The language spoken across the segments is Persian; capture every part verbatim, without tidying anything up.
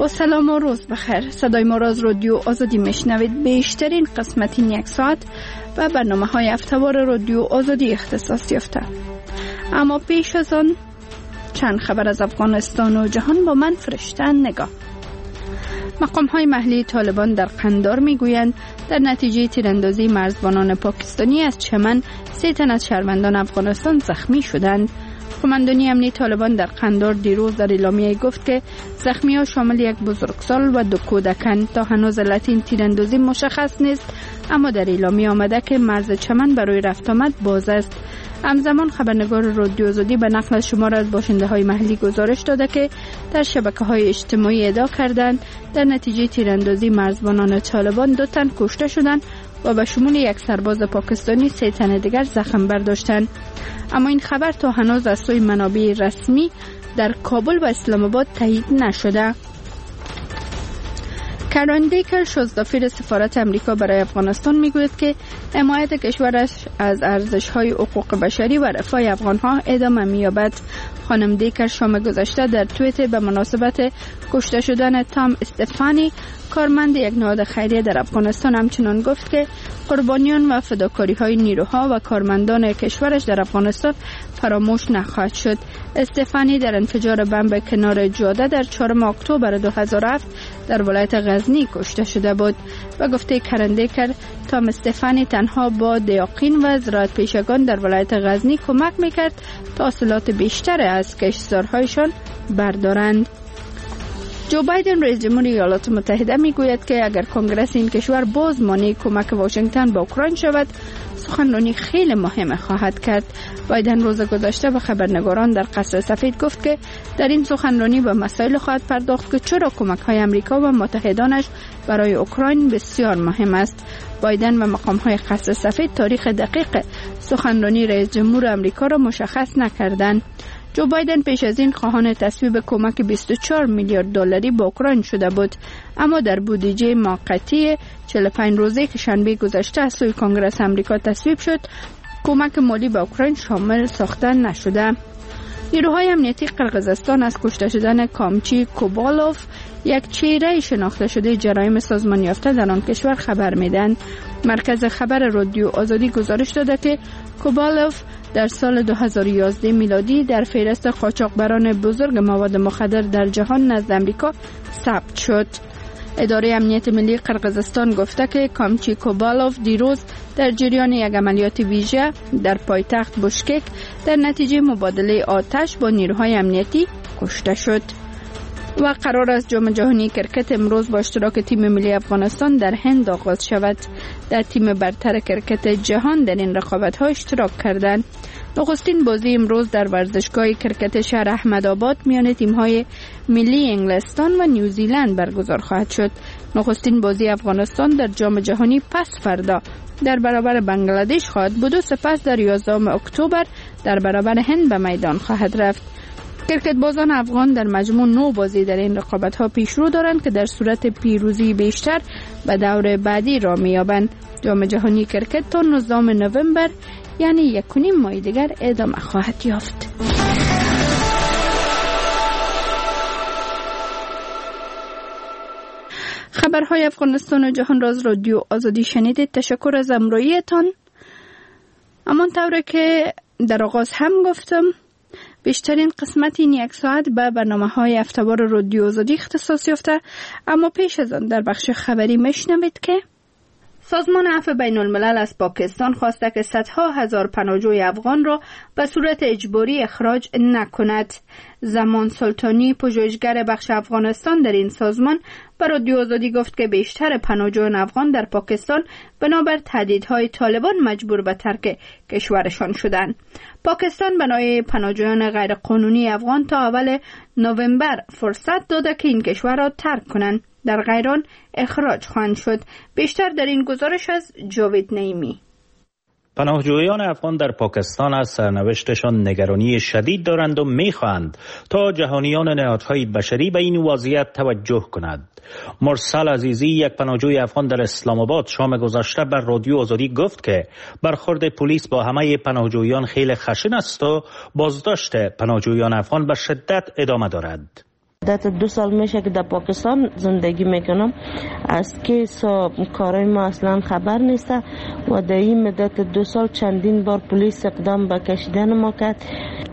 سلام و روز بخیر. صدای ما را از رادیو آزادی میشنوید. بیشترین قسمت این یک ساعت و برنامه های هفته‌وار رادیو آزادی اختصاص یافته. اما پیش از آن چند خبر از افغانستان و جهان با من فرشته نگاه. مقام های محلی طالبان در قندار میگویند در نتیجه تیراندازی مرزبانان پاکستانی از چمن سه تن از شهروندان افغانستان زخمی شدند. قماندانی امنی طالبان در قندار دیروز در اعلامیه گفت که زخمی‌ها شامل یک بزرگسال و دو کودکان. تا هنوز علت این تیراندازی مشخص نیست، اما در اعلامیه آمده که مرز چمن برای رفت آمد باز است. همزمان خبرنگار رادیو آزادی به نقل از شمار از باشنده‌های محلی گزارش داده که در شبکه‌های اجتماعی ادعا کردند در نتیجه تیراندازی مرزبانان طالبان دو تن کشته شدند و به شمول یک سرباز پاکستانی سه تن دیگر زخم برداشتند. اما این خبر تا هنوز از سوی منابع رسمی در کابل و اسلام آباد تایید نشده. کرن دیکر شازدافیر سفارت امریکا برای افغانستان میگوید که حمایت کشورش از ارزش‌های حقوق بشری و رفاه افغان‌ها ادامه می‌یابد. خانم دیکر شام گذشته در توییت به مناسبت کشته شدن تام استفانی کارمند یک نهاد خیریه در افغانستان همچنان گفت که قربانیان و فداکاری‌های نیروها و کارمندان کشورش در افغانستان فراموش نخواهد شد. استفانی در انفجار بمب کنار جاده در چهارم اکتبر دو هزار و هفت در ولایت غزنی کشته شده بود. و گفته کرن دیکر تام استفانی تنها با دیاقین و زراعت پیشگان در ولایت غزنی کمک میکرد تا حاصلات بیشتر از کشتزارهایشان بردارند. جو بایدن رئیس جمهور ایالات متحده میگوید که اگر کنگره این کشور باز مانع کمک واشنگتن به اوکراین شود، سخنرانی خیلی مهم خواهد کرد. بایدن روز گذشته به خبرنگاران در قصر سفید گفت که در این سخنرانی به مسائل خواهد پرداخت که چرا کمک‌های آمریکا و متحدانش برای اوکراین بسیار مهم است. بایدن و مقام‌های قصر سفید تاریخ دقیق سخنرانی رئیس جمهور آمریکا را مشخص نکردند. جو بایدن پیش از این خواهان تصویب کمک بیست و چهار میلیارد دلاری به اوکراین شده بود، اما در بودجه موقتی چهل و پنج روزه که شنبه گذشته از سوی کنگره آمریکا تصویب شد، کمک مالی به اوکراین شامل ساخته نشده. نیروهای امنیتی قرقیزستان از کشته شدن کامچی کوبالوف، یک چهره شناخته شده جرایم سازمان یافته در آن کشور خبر میدن. مرکز خبر رادیو آزادی گزارش داده که کوبالوف در سال دو هزار و یازده میلادی در فهرست قاچاقبران بزرگ مواد مخدر در جهان نزد آمریکا ثبت شد. اداره امنیت ملی قرقیزستان گفته که کامچی کوبالوف دیروز در جریان یک عملیات ویژه در پایتخت بشکک در نتیجه مبادله آتش با نیروهای امنیتی کشته شد. و قرار است جام جهانی کرکت امروز با اشتراک تیم ملی افغانستان در هند آغاز شود. در تیم برتر کرکت جهان در این رقابت‌ها اشتراک کردند. نخستین بازی امروز در ورزشگاه کرکت شهر احمدآباد میان تیم‌های ملی انگلستان و نیوزیلند برگزار خواهد شد. نخستین بازی افغانستان در جام جهانی پس فردا در برابر بنگلادش خواهد بود و سپس در یازدهم اکتبر در برابر هند به میدان خواهد رفت. کرکت بازان افغان در مجموع نو بازی در این رقابت‌ها پیشرو دارند که در صورت پیروزی بیشتر به دور بعدی را می‌یابند. جام جهانی کرکت تا نوزدهم نوامبر یعنی یک و نیم ماه دیگر ادامه خواهد یافت. خبرهای افغانستان و جهان را از رادیو آزادی شنیدید. تشکر از همراهیتان. همانطور که در آغاز هم گفتم، بیشترین قسمت این یک ساعت به برنامه‌های هفته‌وار رادیو آزادی اختصاص یافته. اما پیش از آن در بخش خبری میشنوید که سازمان عفو بین الملل از پاکستان خواسته که صدها هزار پناهجوی افغان را به صورت اجباری اخراج نکند. زمان سلطانی، پژوهشگر بخش افغانستان در این سازمان، به رادیو آزادی گفت که بیشتر پناهجویان افغان در پاکستان بنابر تهدیدهای طالبان مجبور به ترک کشورشان شدند. پاکستان برای پناهجویان غیرقانونی افغان تا اول نوامبر فرصت داده که این کشور را ترک کنند، در غیر آن اخراج خواهند شد. بیشتر در این گزارش از جاوید نعیمی. پناهجویان افغان در پاکستان از سرنوشتشان نگرانی شدید دارند و می‌خواهند تا جهانیان نهادهای بشری به این وضعیت توجه کنند. مرسل عزیزی، یک پناهجوی افغان در اسلام آباد، شام گذشته بر رادیو آزادی گفت که برخورد پلیس با همه پناهجویان خیلی خشن است و بازداشت پناهجویان افغان به شدت ادامه دارد. مدت دو سال میشه که در پاکستان زندگی میکنم. از کیس و کارای ما اصلا خبر نیست و در این مدت دو سال چندین بار پلیس اقدام به کشیدن ما کرد.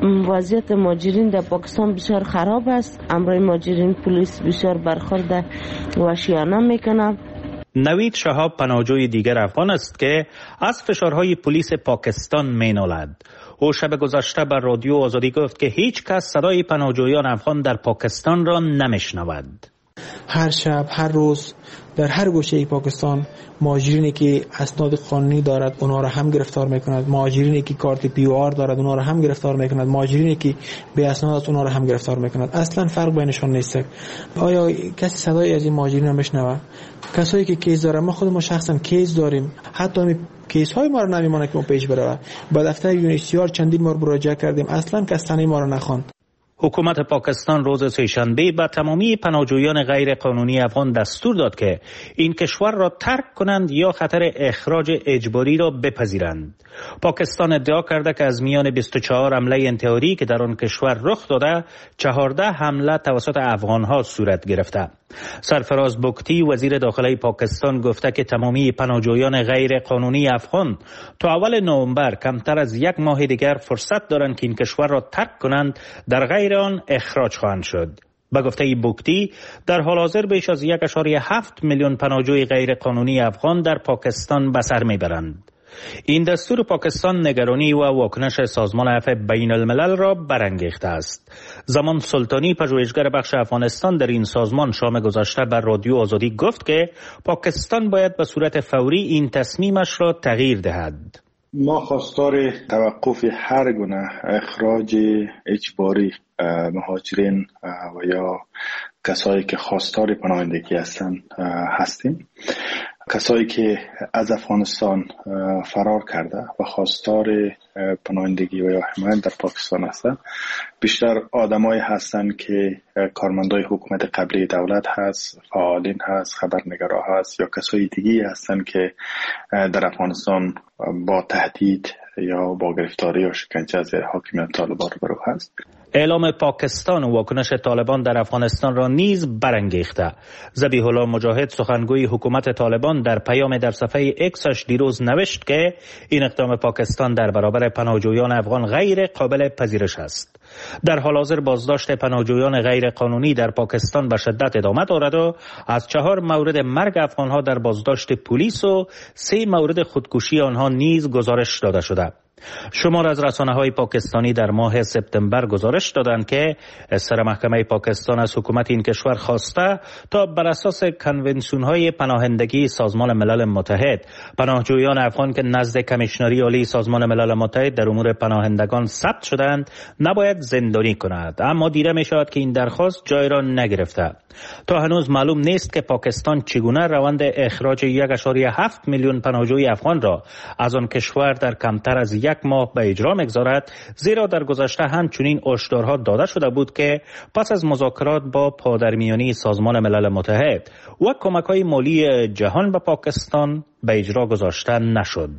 وضعیت مهاجرین در پاکستان بسیار خراب است. امروز مهاجرین پلیس بسیار برخورد وحشیانه میکنه. نوید شهاب پناهجوی دیگر افغان است که از فشارهای پلیس پاکستان مینالد. او شب گذشته بر رادیو آزادی گفت که هیچ کس صدای پناهجویان افغان در پاکستان را نمیشنود. هر شب، هر روز در هر گوشه پاکستان مهاجرینی که اسناد قانونی دارد اونها را هم گرفتار میکند، مهاجرینی که کارت پی او آر دارد اونها را هم گرفتار میکند، مهاجرینی که بی اسناد است اونها را هم گرفتار میکند. اصلا فرق بینشان نیست. آیا کسی صدای از این مهاجرین را میشنوه؟ کسایی که کیس دارن، ما خود ما شخصا کیس داریم، حتی می کیس های ما را نمیمونه که ما پیش بره. با دفتر یو ان اچ سی آر چندین بار مراجعه کردیم، اصلا کس تنه ما را نخواند. حکومت پاکستان روز سه‌شنبه به تمامی پناهجویان غیر قانونی افغان دستور داد که این کشور را ترک کنند یا خطر اخراج اجباری را بپذیرند. پاکستان ادعا کرده که از میان بیست و چهار حمله انتحاری که در آن کشور رخ داده، چهارده حمله توسط افغان‌ها صورت گرفته. سرفراز بگتی وزیر داخلی پاکستان گفته که تمامی پناهجویان غیر قانونی افغان تا اول نوامبر کمتر از یک ماه دیگر فرصت دارند که این کشور را ترک کنند، در غیر آن اخراج خواهند شد. به گفته بگتی در حال حاضر بیش از یک و هفت میلیون پناهجوی غیر قانونی افغان در پاکستان به سر میبرند. این دستور پاکستان نگرانی و واکنش سازمان عفو بین الملل را برانگیخته است. زمان سلطانی پژوهشگر بخش افغانستان در این سازمان شام گذشته بر رادیو آزادی گفت که پاکستان باید به صورت فوری این تصمیمش را تغییر دهد. ما خواستار توقف هر گونه اخراج اجباری مهاجرین و یا کسایی که خواستار پناهندگی هستند هستیم. کسایی که از افغانستان فرار کرده و خواستار پناهندگی و یا حمایت در پاکستان هستند بیشتر آدمایی هستند که کارمندای حکومت قبلی دولت هست، فعالین هست، خبرنگارا هست یا کسای دیگی هستند که در افغانستان با تهدید یا با گرفتاری یا شکنجه از حاکمیت طالبان روبرو هست. اعلام پاکستان و واکنش طالبان در افغانستان را نیز برانگیخته. ذبیح الله مجاهد سخنگوی حکومت طالبان در پیام در صفحه اکسش دیروز نوشت که این اقدام پاکستان در برابر پناهجویان افغان غیر قابل پذیرش است. در حال حاضر بازداشت پناهجویان غیر قانونی در پاکستان به شدت ادامه دارد و از چهار مورد مرگ افغانها در بازداشت پلیس و سه مورد خودکشی آنها نیز گزارش داده شده. شمار از رسانه‌های پاکستانی در ماه سپتامبر گزارش دادند که سر محکمه پاکستان از حکومت این کشور خواسته تا بر اساس کنونسیون‌های پناهندگی سازمان ملل متحد پناهجویان افغان که نزد کمیشنری عالی سازمان ملل متحد در امور پناهندگان ثبت شدند نباید زندانی کند، اما دیده می‌شود که این درخواست جای را نگرفته. تا هنوز معلوم نیست که پاکستان چگونه روند اخراج یک و هفت میلیون پناهجوی افغان را از آن کشور در کمتر از یک ماه به اجرا می‌گذارد، زیرا در گذشته همچنین هشدارها داده شده بود که پس از مذاکرات با پادرمیانی سازمان ملل متحد و کمک‌های مالی جهان به پاکستان به اجرا گذاشته نشد.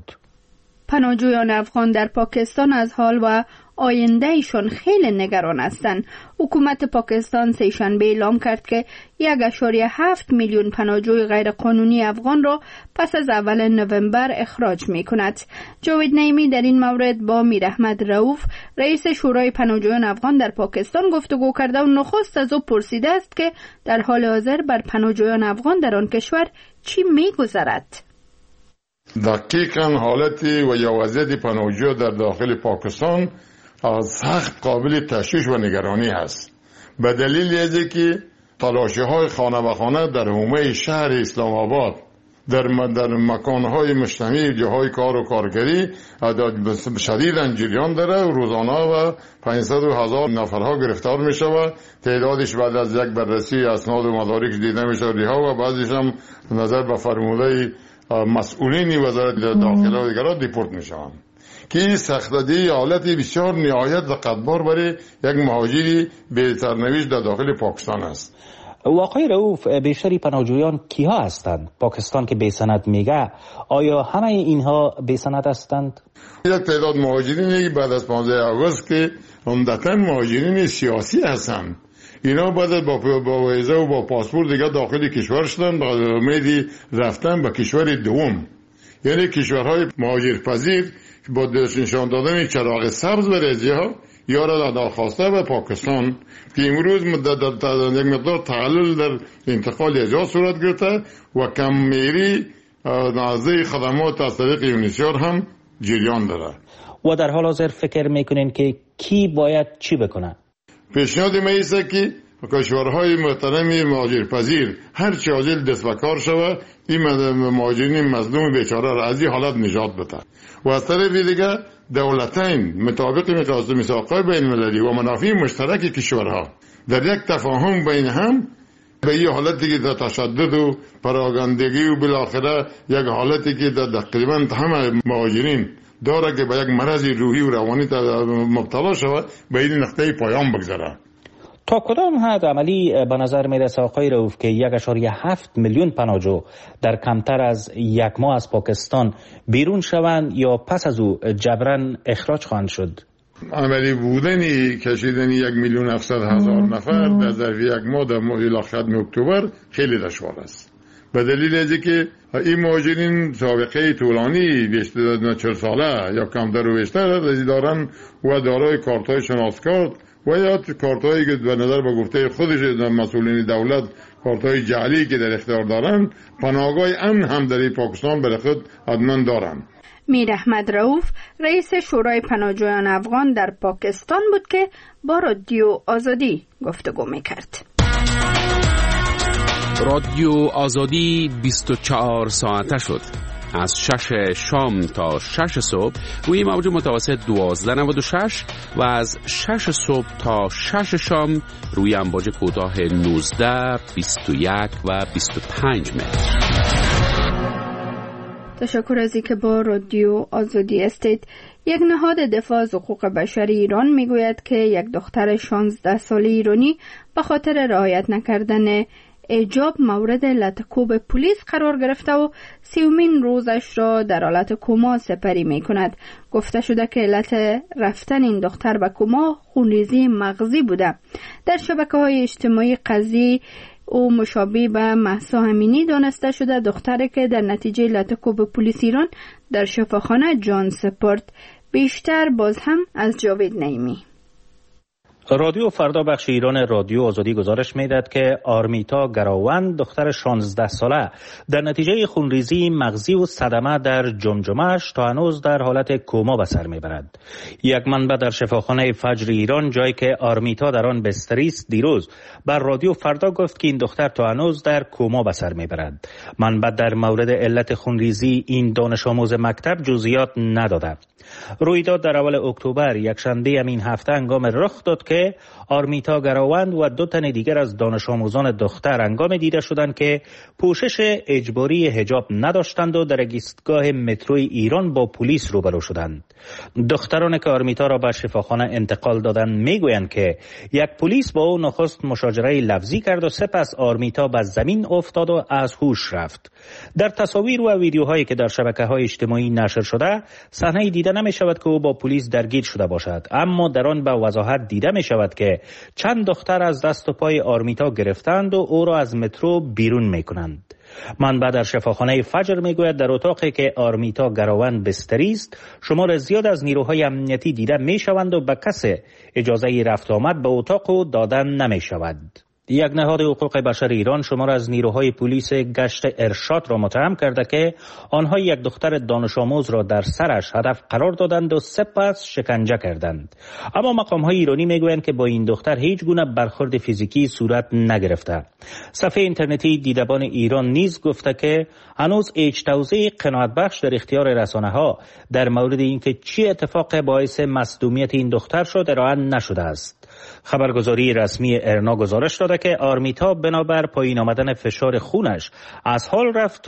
پناهجویان افغان در پاکستان از حال و آینده ایشان خیلی نگران هستند. حکومت پاکستان سه‌شنبه اعلام کرد که یک و هفت میلیون پناهجوی غیر قانونی افغان را پس از اول نوامبر اخراج می کند. جاوید نعیمی در این مورد با میر احمد رؤوف رئیس شورای پناهجویان افغان در پاکستان گفتگو کرده و نخست از او پرسیده است که در حال حاضر بر پناهجویان افغان در آن کشور چی می گذرد. دقیقاً حالتی و یا وضعیت پناهجو در داخل پاکستان از سخت قابل تشویش و نگرانی است. به دلیل اینکه که تلاشی های خانه به خانه در حومه شهر اسلام آباد در در مکانهای مجتمعی جاهای کار و کارگری شدیداً جریان داره و روزانه و پانصد هزار نفرها گرفتار می شود. تعدادش بعد از یک بررسی اسناد و مدارک دیده می شود ها و بعضیش هم نظر به فرموده مسئولین وزارت داخله و دیگران دیپورت می شوند که این سختگیری حالت بسیار نهایت دقتبار برای یک مهاجری به سرنوشت در داخل پاکستان است. آقای رؤوف، بیشتری پناهجویان کیها هستند؟ پاکستان که بی سند میگه، آیا همه اینها بی سند هستند؟ یک تعداد مهاجرینی بعد از پانزده آگوست که عمدتاً مهاجرین سیاسی هستند اینا بعد با با ویزا و با پاسپورت دیگه داخل کشور شدن با امیدی رفتن به کشور دوم، یعنی کشورهای مهاجرپذیر با نشان دادن چراغ سبز برای ها یا را درخواسته به پاکستان که امروز یک مقدار تعلل در انتقال اجازه صورت گرفته و کم‌میری نازه خدمات از طریق یونیسیار هم جریان داره. و در حال حاضر فکر میکنین که کی باید چی بکنه؟ پیشنهاد ما ایسته که کشورهای محترم مهاجرپذیر هر چی عاجل دست به کار شود این مهاجرین مظلوم بیچاره را از این حالت نجات بده و از طرف دیگه دولتین مطابق میثاق‌های بین المللی و منافع مشترک کشورها در یک تفاهم بین هم به این حالتی که در تشدد و پراگندگی و بالاخره یک حالتی که در تقریبا همه مهاجرین داره که به یک مرض روحی و روانی مبتلا شود به این نقطه پایان بگذاره. تا کدام حد عملی به نظر میرسه آقای رؤوف که یک اشاریه هفت میلیون پناهجو در کمتر از یک ماه از پاکستان بیرون شوند یا پس از او جبران اخراج خواهند شد؟ عملی بودنی کشیدنی یک میلیون هفتصد هزار نفر در ظرف یک ماه در ماه ختم اکتبر خیلی دشوار است، به دلیل اینکه که این مهاجرین سابقه طولانی بیشتر چهل ساله یا کمتر و بیشتر دارن و دارای کارت‌های شناسکارت و یا کارت‌هایی که به نظر به گفته خودش مسئولین دولت کارت‌های جعلی که در اختیار دارن، پناهگاه امن هم در پاکستان برای خود حتما دارن. میر احمد رؤوف رئیس شورای پناهجویان افغان در پاکستان بود که با رادیو آزادی گفتگو میکرد. رادیو آزادی بیست و چهار ساعته شد، از شش شام تا شش صبح روی موج متوسط دوازده نود و شش و از شش صبح تا شش شام روی امواج کوتاه نوزده، بیست و یک و بیست و پنج متر. تشکر از اینکه با رادیو آزادی استید. یک نهاد دفاع از حقوق بشر ایران میگوید که یک دختر شانزده ساله ایرانی به خاطر رعایت نکردن حجاب مورد لطکوب پلیس قرار گرفته و سیومین روزش را در حالت کما سپری می کند. گفته شده که علت رفتن این دختر به کما خونریزی مغزی بوده. در شبکه های اجتماعی قضیه او مشابه به مهسا امینی دانسته شده، دختری که در نتیجه لطکوب پلیس ایران در شفاخانه جان سپرد. بیشتر باز هم از جاوید نعیمی. رادیو فردا بخش ایران رادیو آزادی گزارش میداد که آرمیتا گراوند دختر شانزده ساله در نتیجه خونریزی مغزی و صدمه در جمجمه‌اش تا هنوز در حالت کما به سر میبرد. یک منبع در شفاخانه فجر ایران جایی که آرمیتا در آن بستری است دیروز بر رادیو فردا گفت که این دختر تا هنوز در کما به سر میبرد. منبع در مورد علت خونریزی این دانش آموز مکتب جزئیات نداده. رویداد در اول اکتبر یکشنبه همین هفته هنگام رخ داد که آرمیتا گراوند و دو تن دیگر از دانش آموزان دختر هنگام دیده شدند که پوشش اجباری حجاب نداشتند و در ایستگاه متروی ایران با پلیس روبرو شدند. دختران که آرمیتا را به شفاخانه انتقال دادند میگویند که یک پلیس با او نخست مشاجره لفظی کرد و سپس آرمیتا به زمین افتاد و از هوش رفت. در تصاویر و ویدیوهایی که در شبکه‌های اجتماعی نشر شده صحنه‌ای دیده نمی شود که او با پلیس درگیر شده باشد، اما در آن به وضاحت دیده می شود که چند دختر از دست و پای آرمیتا گرفتند و او را از مترو بیرون می کنند. منبع در شفاخانه فجر می گوید در اتاقی که آرمیتا گراوند بستری است شمار زیاد از نیروهای امنیتی دیده می شوند و به کسی اجازه رفت آمد به اتاق دادن نمی شود. یک نهاد حقوق بشر ایران شمار از نیروهای پلیس گشت ارشاد را متهم کرده که آنها یک دختر دانش آموز را در سرش هدف قرار دادند و سپس شکنجه کردند. اما مقام‌های ایرانی میگویند که با این دختر هیچ گونه برخورد فیزیکی صورت نگرفته. صفحه اینترنتی دیدبان ایران نیز گفته که هنوز هیچ توضیح قناعت بخش در اختیار رسانه‌ها در مورد اینکه چه اتفاق باعث مصدومیت این دختر شد ارائه نشده است. خبرگزاری رسمی ارنا گزارش داده که آرمیتا بنابر پایین آمدن فشار خونش از حال رفت و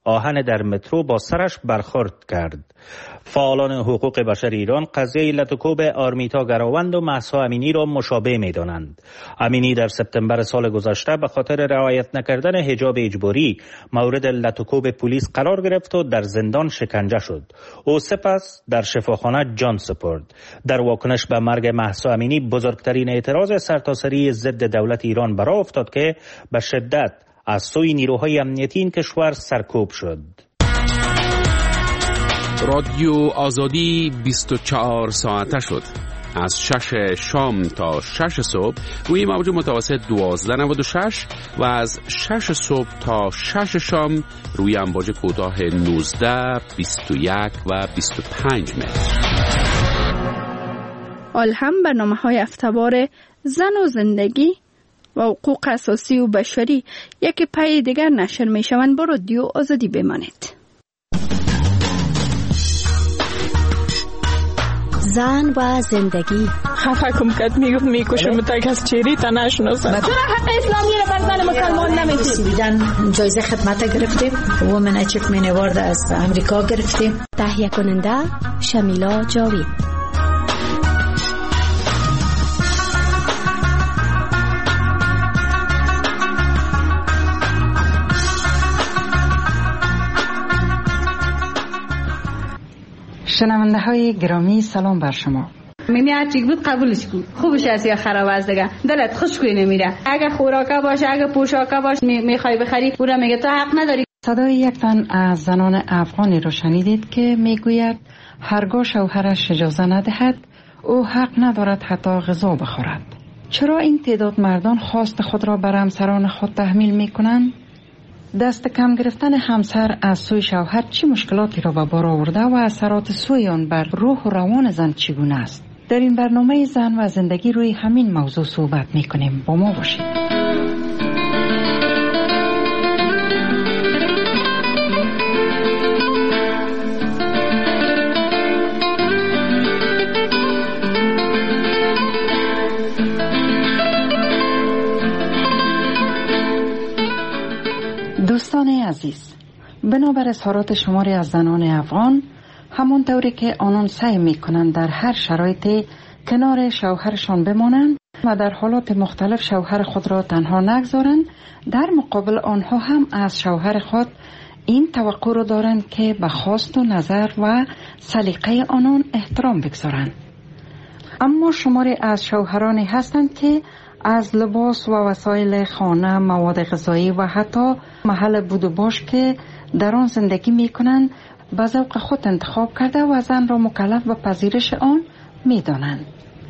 آهن در مترو با سرش برخورد کرد. فعالان حقوق بشر ایران قضیه لطوکوب آرمیتا گراوند و مهسا امینی را مشابه می دانند. امینی در سپتامبر سال گذشته به خاطر رعایت نکردن حجاب اجباری مورد لطوکوب پلیس قرار گرفت و در زندان شکنجه شد. او سپس در شفاخانه جان سپرد. در واکنش به مرگ مهسا امینی بزرگترین اعتراض سرتاسری ضد دولت ایران برآ افتاد که به شدت از سوی نیروهای امنیتی این کشور سرکوب شد. رادیو آزادی بیست و چهار ساعته شد. از شش شام تا شش صبح روی موج متوسط دوازده نود و شش و از شش صبح تا شش شام روی امواج کوتاه نوزده، بیست و یک و بیست و پنج متر. آل هم برنامه‌های هفته‌وار زن و زندگی و حقوق اساسی و بشری یک پای دیگر نشر می شوند. با رادیو آزادی بمانید. زن و زندگی. خفه کم کد میگفت میکشم تا کس چیری تا نشناسم. چرا حق اسلامی رو بر زن مسلمان نمیدید؟ سویدن جایزه خدمت گرفتیم. وومن اچیومنت اوارد از امریکا گرفتیم. تهیه کننده شمیلا جاوید. شنونده های گرامی سلام بر شما. میمی هرچی بود قبولش کن. خوبش از یا خراب از دیگه دلت خوشگوی نمیره. اگه خوراکا باشه اگه پوشاکا باشه می میخوای بخری پورا میگه تو حق نداری. صدای یک تن از زنان افغانی رو شنیدید که میگوید هرگاه شوهرش اجازه ندهد او حق ندارد حتی غذا بخورد. چرا این تعداد مردان خواست خود را بر همسران خود تحمیل میکنند؟ دست کم گرفتن همسر از سوی شوهر چه مشکلاتی را به بار آورده و اثرات سوی آن بر روح و روان زن چگونه است؟ در این برنامه زن و زندگی روی همین موضوع صحبت میکنیم. با ما باشید. دوستان عزیز، بنابر اظهارات شماری از زنان افغان، همون طوری که آنان سعی میکنند در هر شرایطی کنار شوهرشان بمانند و در حالات مختلف شوهر خود را تنها نگذارند، در مقابل آنها هم از شوهر خود این توقع را دارند که به خواست و نظر و سلیقه آنان احترام بگذارند. اما شماری از شوهرانی هستند که از لباس و وسایل خانه، مواد غذایی و حتی محل بود و باش که در آن زندگی می کنند به ذوق خود انتخاب کرده و زن را مکلف به پذیرش آن می دانند.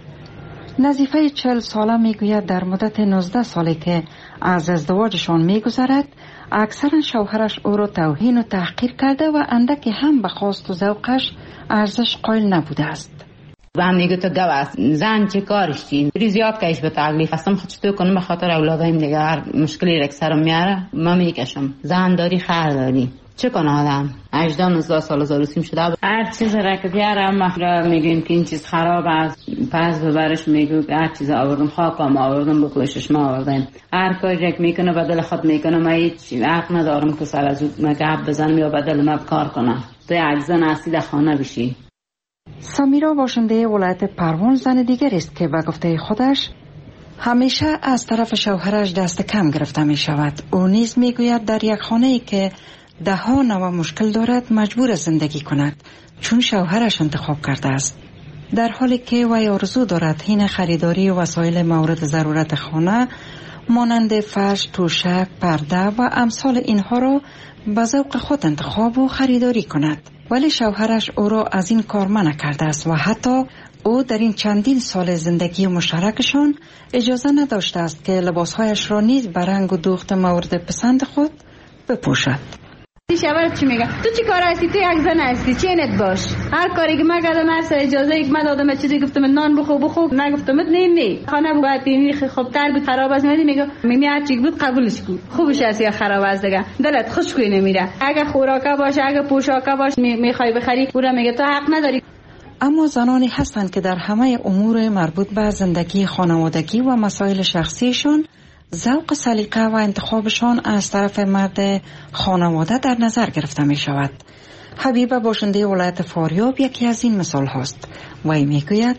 نظیفه چهل ساله می گوید در مدت نوزده سالی که از ازدواجشان می گذرد اکثرا شوهرش او را توهین و تحقیر کرده و اندکی هم به خواست و ذوقش ارزش قائل نبوده است. و هم میگه تو گو است زن چه کارش چی بری زیاد کهش به تکلیف هستم خود چطور کنم به خاطر اولادایم دیگه هر مشکلی رک سرم میاره من میکشم. زن داری خر داری چه کنه آدم هجده نوزده سال زاروسیم شده هر چیز رک بیارم مخرا میگیم که این چیز خراب است پس ببرش میگو هر چیز آوردم خاکم آوردم بکشش ما آوردم هر کاری رک میکنه بدل خود میکنه من هیچ حق ندارم که سر از او مگه بزنم یا بدل ما کار کنم تو یک زن اصلی در خانه بشی. سمیرا باشنده ولایت پروان زن دیگر است که به گفته خودش همیشه از طرف شوهرش دست کم گرفته می شود. او نیز می گوید در یک خانه ای که ده ها نوع مشکل دارد مجبور زندگی کند چون شوهرش انتخاب کرده است. در حالی که وی آرزو دارد حین خریداری وسایل مورد ضرورت خانه مانند فرش، توشک، پرده و امثال اینها را به ذوق خود انتخاب و خریداری کند. ولی شوهرش او را از این کار منع کرده است و حتی او در این چندین سال زندگی مشترکشان اجازه نداشته است که لباسهایش را نیز به رنگ و دوخت مورد پسند خود بپوشد. شوهرت چی میگه؟ تو چی کار هستی؟ تو یک زن هستی چینت باش. هر کاری که من کردم هر سر اجازه یک من دادم چیزی گفتم نان بخو بخو نگفتم نه نه خانه باید اینی خب تر بود خراب است میگه میگه میمی هر چی بود قبولش کن. خوبش است یا خراب است دیگه دلت خوشگوی نمیره. اگه خوراکا باشه اگه پوشاکا باشه میخوای بخری پورا میگه تو حق نداری. اما زنانی هستند که در همه امور مربوط به زندگی خانوادگی و مسائل شخصیشان ذوق سلیقه و انتخابشان از طرف مرد خانواده در نظر گرفته می شود. حبیبه باشنده ولایت فاریاب یکی از این مثال هاست. وی می گوید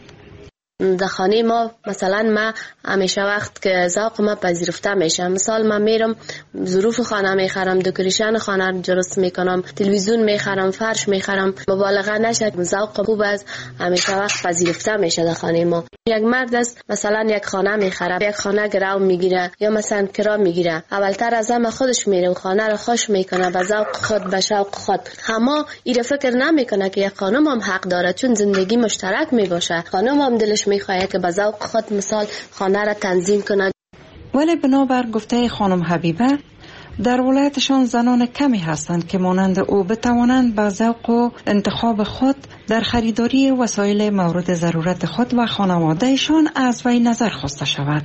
در خانه ما مثلا ما همیشه وقت که ذوق ما پذیرفته میشه، مثال من میرم ظروف خانه میخرم، دکوریشن خانه درست میکنم، تلویزیون میخرم، فرش میخرم، مبالغه نشه، ذوق خوب است، همیشه وقت پذیرفته میشه در خانه ما. یک مرد است مثلا یک خانه میخره، یک خانه گرو میگیره یا مثلا کرا میگیره، اولتر از همه خودش میره و خانه رو خوش میکنه به ذوق خود، به شوق خود. اما این فکر نمیکنه که یک خانم هم حق داره، چون زندگی مشترک میباشه، خانم هم دلش میخواد که به ذوق خود مثال خانه را تنظیم کنه. ولی بنابر گفته خانم حبیبه در ولایتشان زنان کمی هستند که مانند او بتوانند با ذوق و انتخاب خود در خریداری وسایل مورد ضرورت خود و خانوادهشان از وی نظر خواسته شود.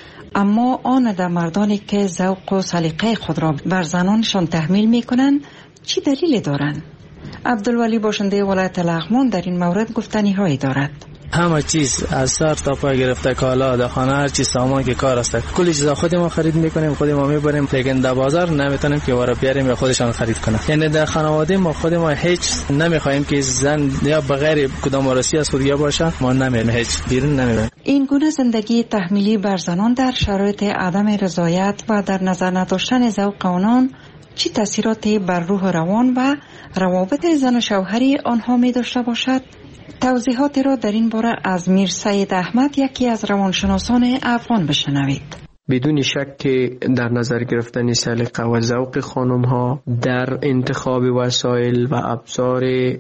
اما آن در مردانی که ذوق و سلیقه خود را بر زنانشان تحمیل می کنند چی دلیلی دارند؟ عبدالولی باشنده ولایت لغمان در این مورد گفتنی هایی دارد. همه چیز از سر تا پای گرفته، کالا در خانه، هر چیز سامان که کار است کلی چیزا خود ما خرید میکنیم، خود ما میبریم، لیکن در بازار نمیتونیم که وارا بیاریم یا خودشان خرید کنه. یعنی در خانواده ما خود ما هیچ نمیخوایم که زن یا بغیر کدام وارسی از خودیا باشه، ما نمیریم هیچ بیرون نمیریم. این گونه زندگی تحمیلی بر زنان در شرایط عدم رضایت و در نظر نداشتن ذوق آنان چه تاثیراتی بر روح روان و روابط زن و شوهری آنها می داشته باشد؟ توضیحاتی را در این باره از میر سید احمد یکی از روانشناسان افغان بشنوید. بدون شک که در نظر گرفتن سلیقه و ذوق خانم ها در انتخاب وسایل و ابزار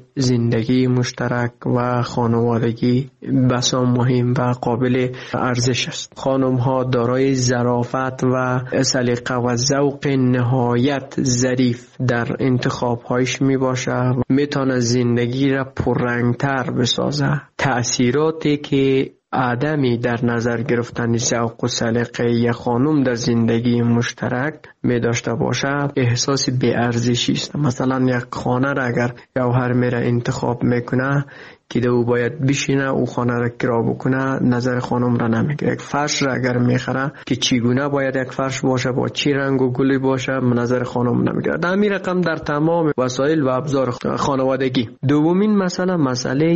زندگی مشترک و خانوادگی بسا مهم و قابل ارزش است. خانم ها دارای ظرافت و سلیقه و ذوق نهایت ظریف در انتخاب هایش می باشه، می تونه زندگی را پررنگتر بسازه. تأثیراتی که آدمی در نظر گرفتن ذوق و سلیقه یک خانم در زندگی مشترک می داشته باشه احساس بی ارزشی است. مثلا یک خانه را اگر شوهر میره انتخاب میکنه که او باید بشینه او خانه را کرا بکنه، نظر خانم را نمیگیره. یک فرش را اگر میخره که چگونه باید یک فرش باشه، با چی رنگ و گلی باشه، نظر خانم نمیگیره. در همین رقم در تمام وسایل و ابزار خانوادگی. دومین مسئله مسئله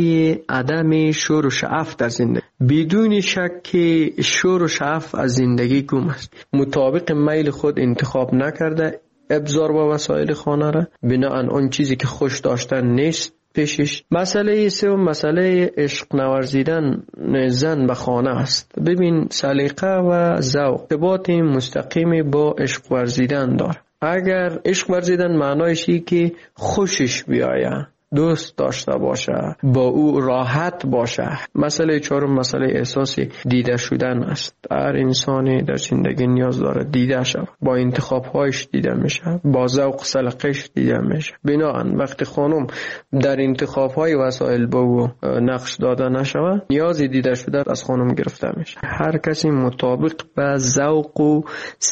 عدم شور و شعف در زندگی. بدون شک که شور و شعف از زندگی گم است. مطابق میل خود انتخاب نکرده ابزار و وسایل خانه را، بناهن آن چیزی که خوش داشتن نیست پیشش. مسئله سوم مسئله عشق نورزیدن زن به خانه است. ببین سلیقه و ذوق ارتباط مستقیم با عشق ورزیدن داره. اگر عشق ورزیدن معنایش اینه که خوشش بیایه، دوست داشته باشه، با او راحت باشه. مسئله چهارم مسئله احساس دیده شدن است. هر انسانی در زندگی نیاز داره دیده شود، با انتخاب هایش دیده میشه، با ذوق سلیقه‌اش دیده میشه. بنابراین وقتی خانم در انتخاب های وسایل با او نقش داده نشود، نیازی دیده شده از خانم گرفته میشه. هر کسی مطابق به ذوق و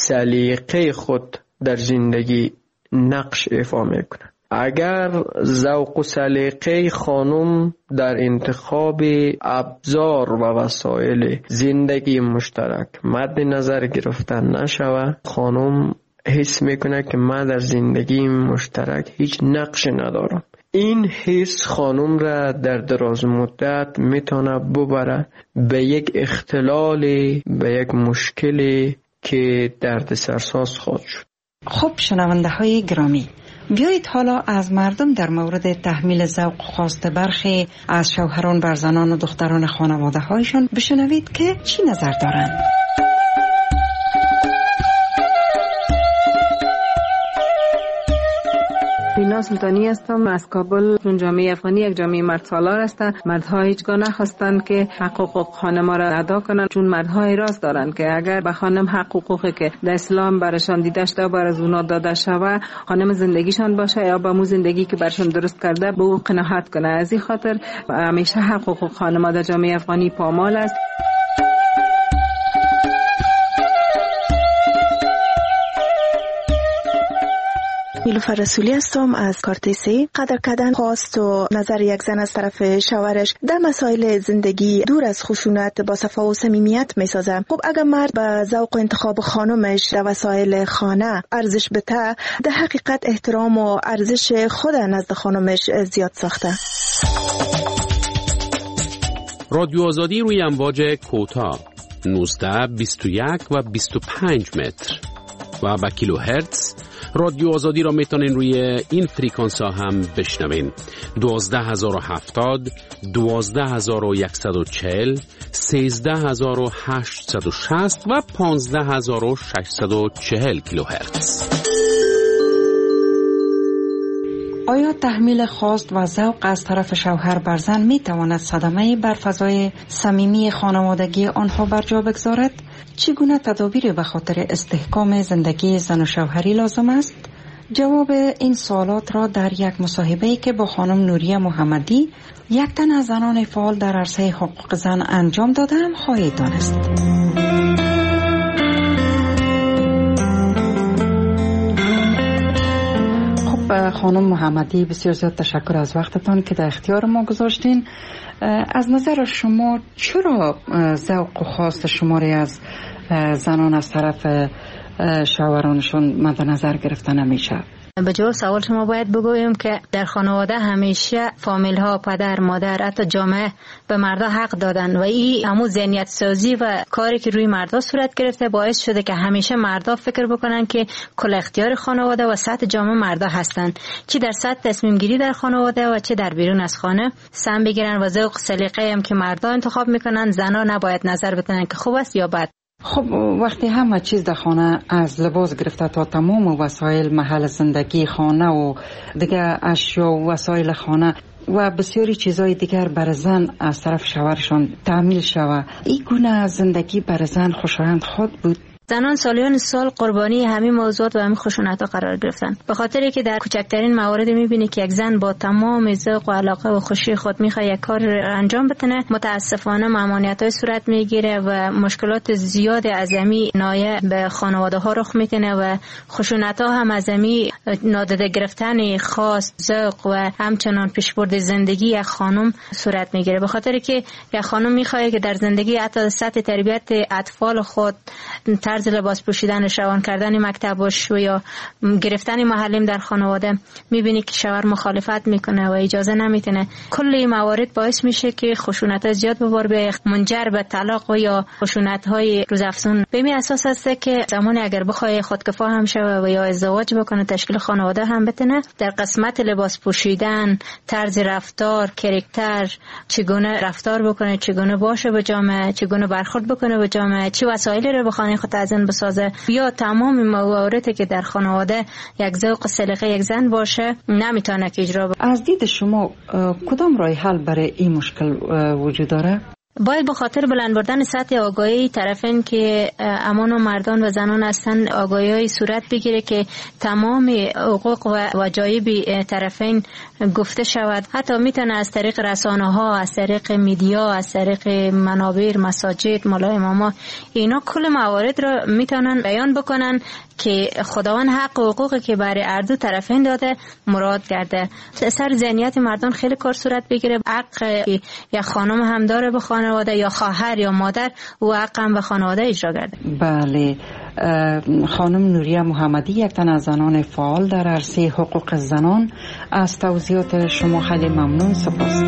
سلیقه خود در زندگی نقش ایفا میکنه. اگر ذوق و سلیقه خانم در انتخاب ابزار و وسایل زندگی مشترک مد نظر گرفتن نشود، خانم حس میکنه که من در زندگی مشترک هیچ نقش ندارم. این حس خانم را در دراز مدت میتونه ببره به یک اختلال، به یک مشکلی که دردسرساز خواهد شد. خب شنونده های گرامی، بیایید حالا از مردم در مورد تحمیل ذوق خواست برخی از شوهران بر زنان و دختران خانواده هایشان بشنوید که چی نظر دارند. بینا سلطانی هستم از کابل. چون جامعه افغانی یک جامعه مرد سالار است، مردها هیچگاه نخواستند که حقوق خانم را ادا کنند، چون مردها اعتراض دارند که اگر به خانم حق حقوقی که در اسلام برشان دیده شده بر از اونا داده شود، خانم زندگیشان باشه یا با مو زندگی که برشان درست کرده به او قناعت کنه. از این خاطر همیشه حقوق خانم در جامعه افغانی پامال است. نیلوفر رسولی هستم از کارت سی. قدر کردن خواست و نظر یک زن از طرف شوهرش در مسائل زندگی دور از خشونت با صفا و صمیمیت میسازه. خب اگر مرد به ذوق و انتخاب خانمش در وسایل خانه ارزش بده، در حقیقت احترام و ارزش خود نزد خانمش زیاد ساخته. رادیو آزادی روی امواج کوتاه نوزده، بیست و یک و بیست و پنج متر و با کیلو هرتز. رادیو آزادی را میتونین روی این فریکانس ها هم بشنوین. دوازده هزار و هفتاد، دوازده هزار و یکصد و چهل، سیزده هزار و هشتصد و شصت و پانزده هزار و ششصد و چهل کیلو هرتز. آیا تحمیل خواست و ذوق از طرف شوهر بر زن می تواند صدمه‌ای بر فضای صمیمی خانوادگی آنها بر جا بگذارد؟ چگونه تدابیر به خاطر استحکام زندگی زن و شوهری لازم است؟ جواب این سوالات را در یک مصاحبه‌ای که با خانم نوریه محمدی، یک تن از زنان فعال در عرصه حقوق زن انجام دادم خواهید دانست. خانم محمدی، بسیار زیاد تشکر از وقتتان که در اختیار ما گذاشتین. از نظر شما چرا ذوق و خواست شما را از زنان از طرف شوهرانشون مد نظر گرفته نمیشه؟ به جواب سوال شما باید بگویم که در خانواده همیشه فامیل ها، پدر، مادر، حتی جامعه به مردا حق دادن و این همون ذهنیت سازی و کاری که روی مردا صورت گرفته باعث شده که همیشه مردا فکر بکنن که کل اختیار خانواده و سطح جامعه مردا هستن، چی در سطح تصمیم گیری در خانواده و چه در بیرون از خانه سم بگیرن و ذوق سلیقه هم که مردا انتخاب میکنن زنا نباید نظر بدن که خوب است یا بد. خب وقتی همه چیز در خانه از لباس گرفته تا تمام وسایل محل زندگی خانه و دیگه اشیا و وسایل خانه و بسیاری چیزهای دیگر بر زن از طرف شوهرشان تحمیل شود، این گونه زندگی بر زن خوشایند خود بود؟ زنان سالیان سال قربانی همین موضوعات و همین خشونت‌ها قرار گرفتن، به خاطری که در کوچکترین موارد می‌بینی که یک زن با تمام ذوق و علاقه و خوشی خود می‌خواد یک کار انجام بده، متاسفانه ممانعت‌های صورت می‌گیره و مشکلات زیاد عظیمی نایه به خانواده‌ها رخ می‌کنه و خشونت‌ها هم عظیمی نادیده گرفتن خاص ذوق و همچنان پیشبرد زندگی یک خانم صورت می‌گیره، به خاطری که یک خانم می‌خواد که در زندگی حتی سطح تربیت اطفال خود، طرز لباس پوشیدن، روان کردن مکتبش و یا گرفتن معلم در خانواده، میبینی که شوهر مخالفت میکنه و اجازه نمیتونه. کل این موارد باعث میشه که خشونت زیاد به بار بیاد، منجر به طلاق و یا خشونت های روزافزون. به این اساس است که زمانی اگر بخواد خودکفا هم شوه و یا ازدواج بکنه، تشکیل خانواده هم بتونه، در قسمت لباس پوشیدن، طرز رفتار، کاراکتر، چگونه رفتار بکنه، چگونه باشه با جامعه، چگونه برخورد بکنه با جامعه، چه وسایلی رو به خانه خود زن بسازه، یا تمام مواردی که در خانواده یک ذوق و سلیقه یک زن باشه نمیتونه که اجرا بکنه. از دید شما کدام راه حل برای این مشکل وجود داره؟ باید به خاطر بلند بردن سطح آگاهی طرفین که امان و مردان و زنان هستن آگاهی صورت بگیره که تمام حقوق و واجب طرفین گفته شود. حتی میتونه از طریق رسانه ها، از طریق میدیا، از طریق منابر، مساجد، مولای اماما، اینا کل موارد رو میتونن بیان بکنن که خداوند حق و حقوقی که برای هر دو طرفین داده مراد کرده. سر ذهنیت مردان خیلی کار صورت بگیره. حق یا خانم هم داره به خانواده، یا خواهر یا مادر، و حق هم به خانواده اجرا کرده. بله. خانم نوریه محمدی، یک تن از زنان فعال در عرصه حقوق زنان، از توضیحات شما خیلی ممنون. سپاس.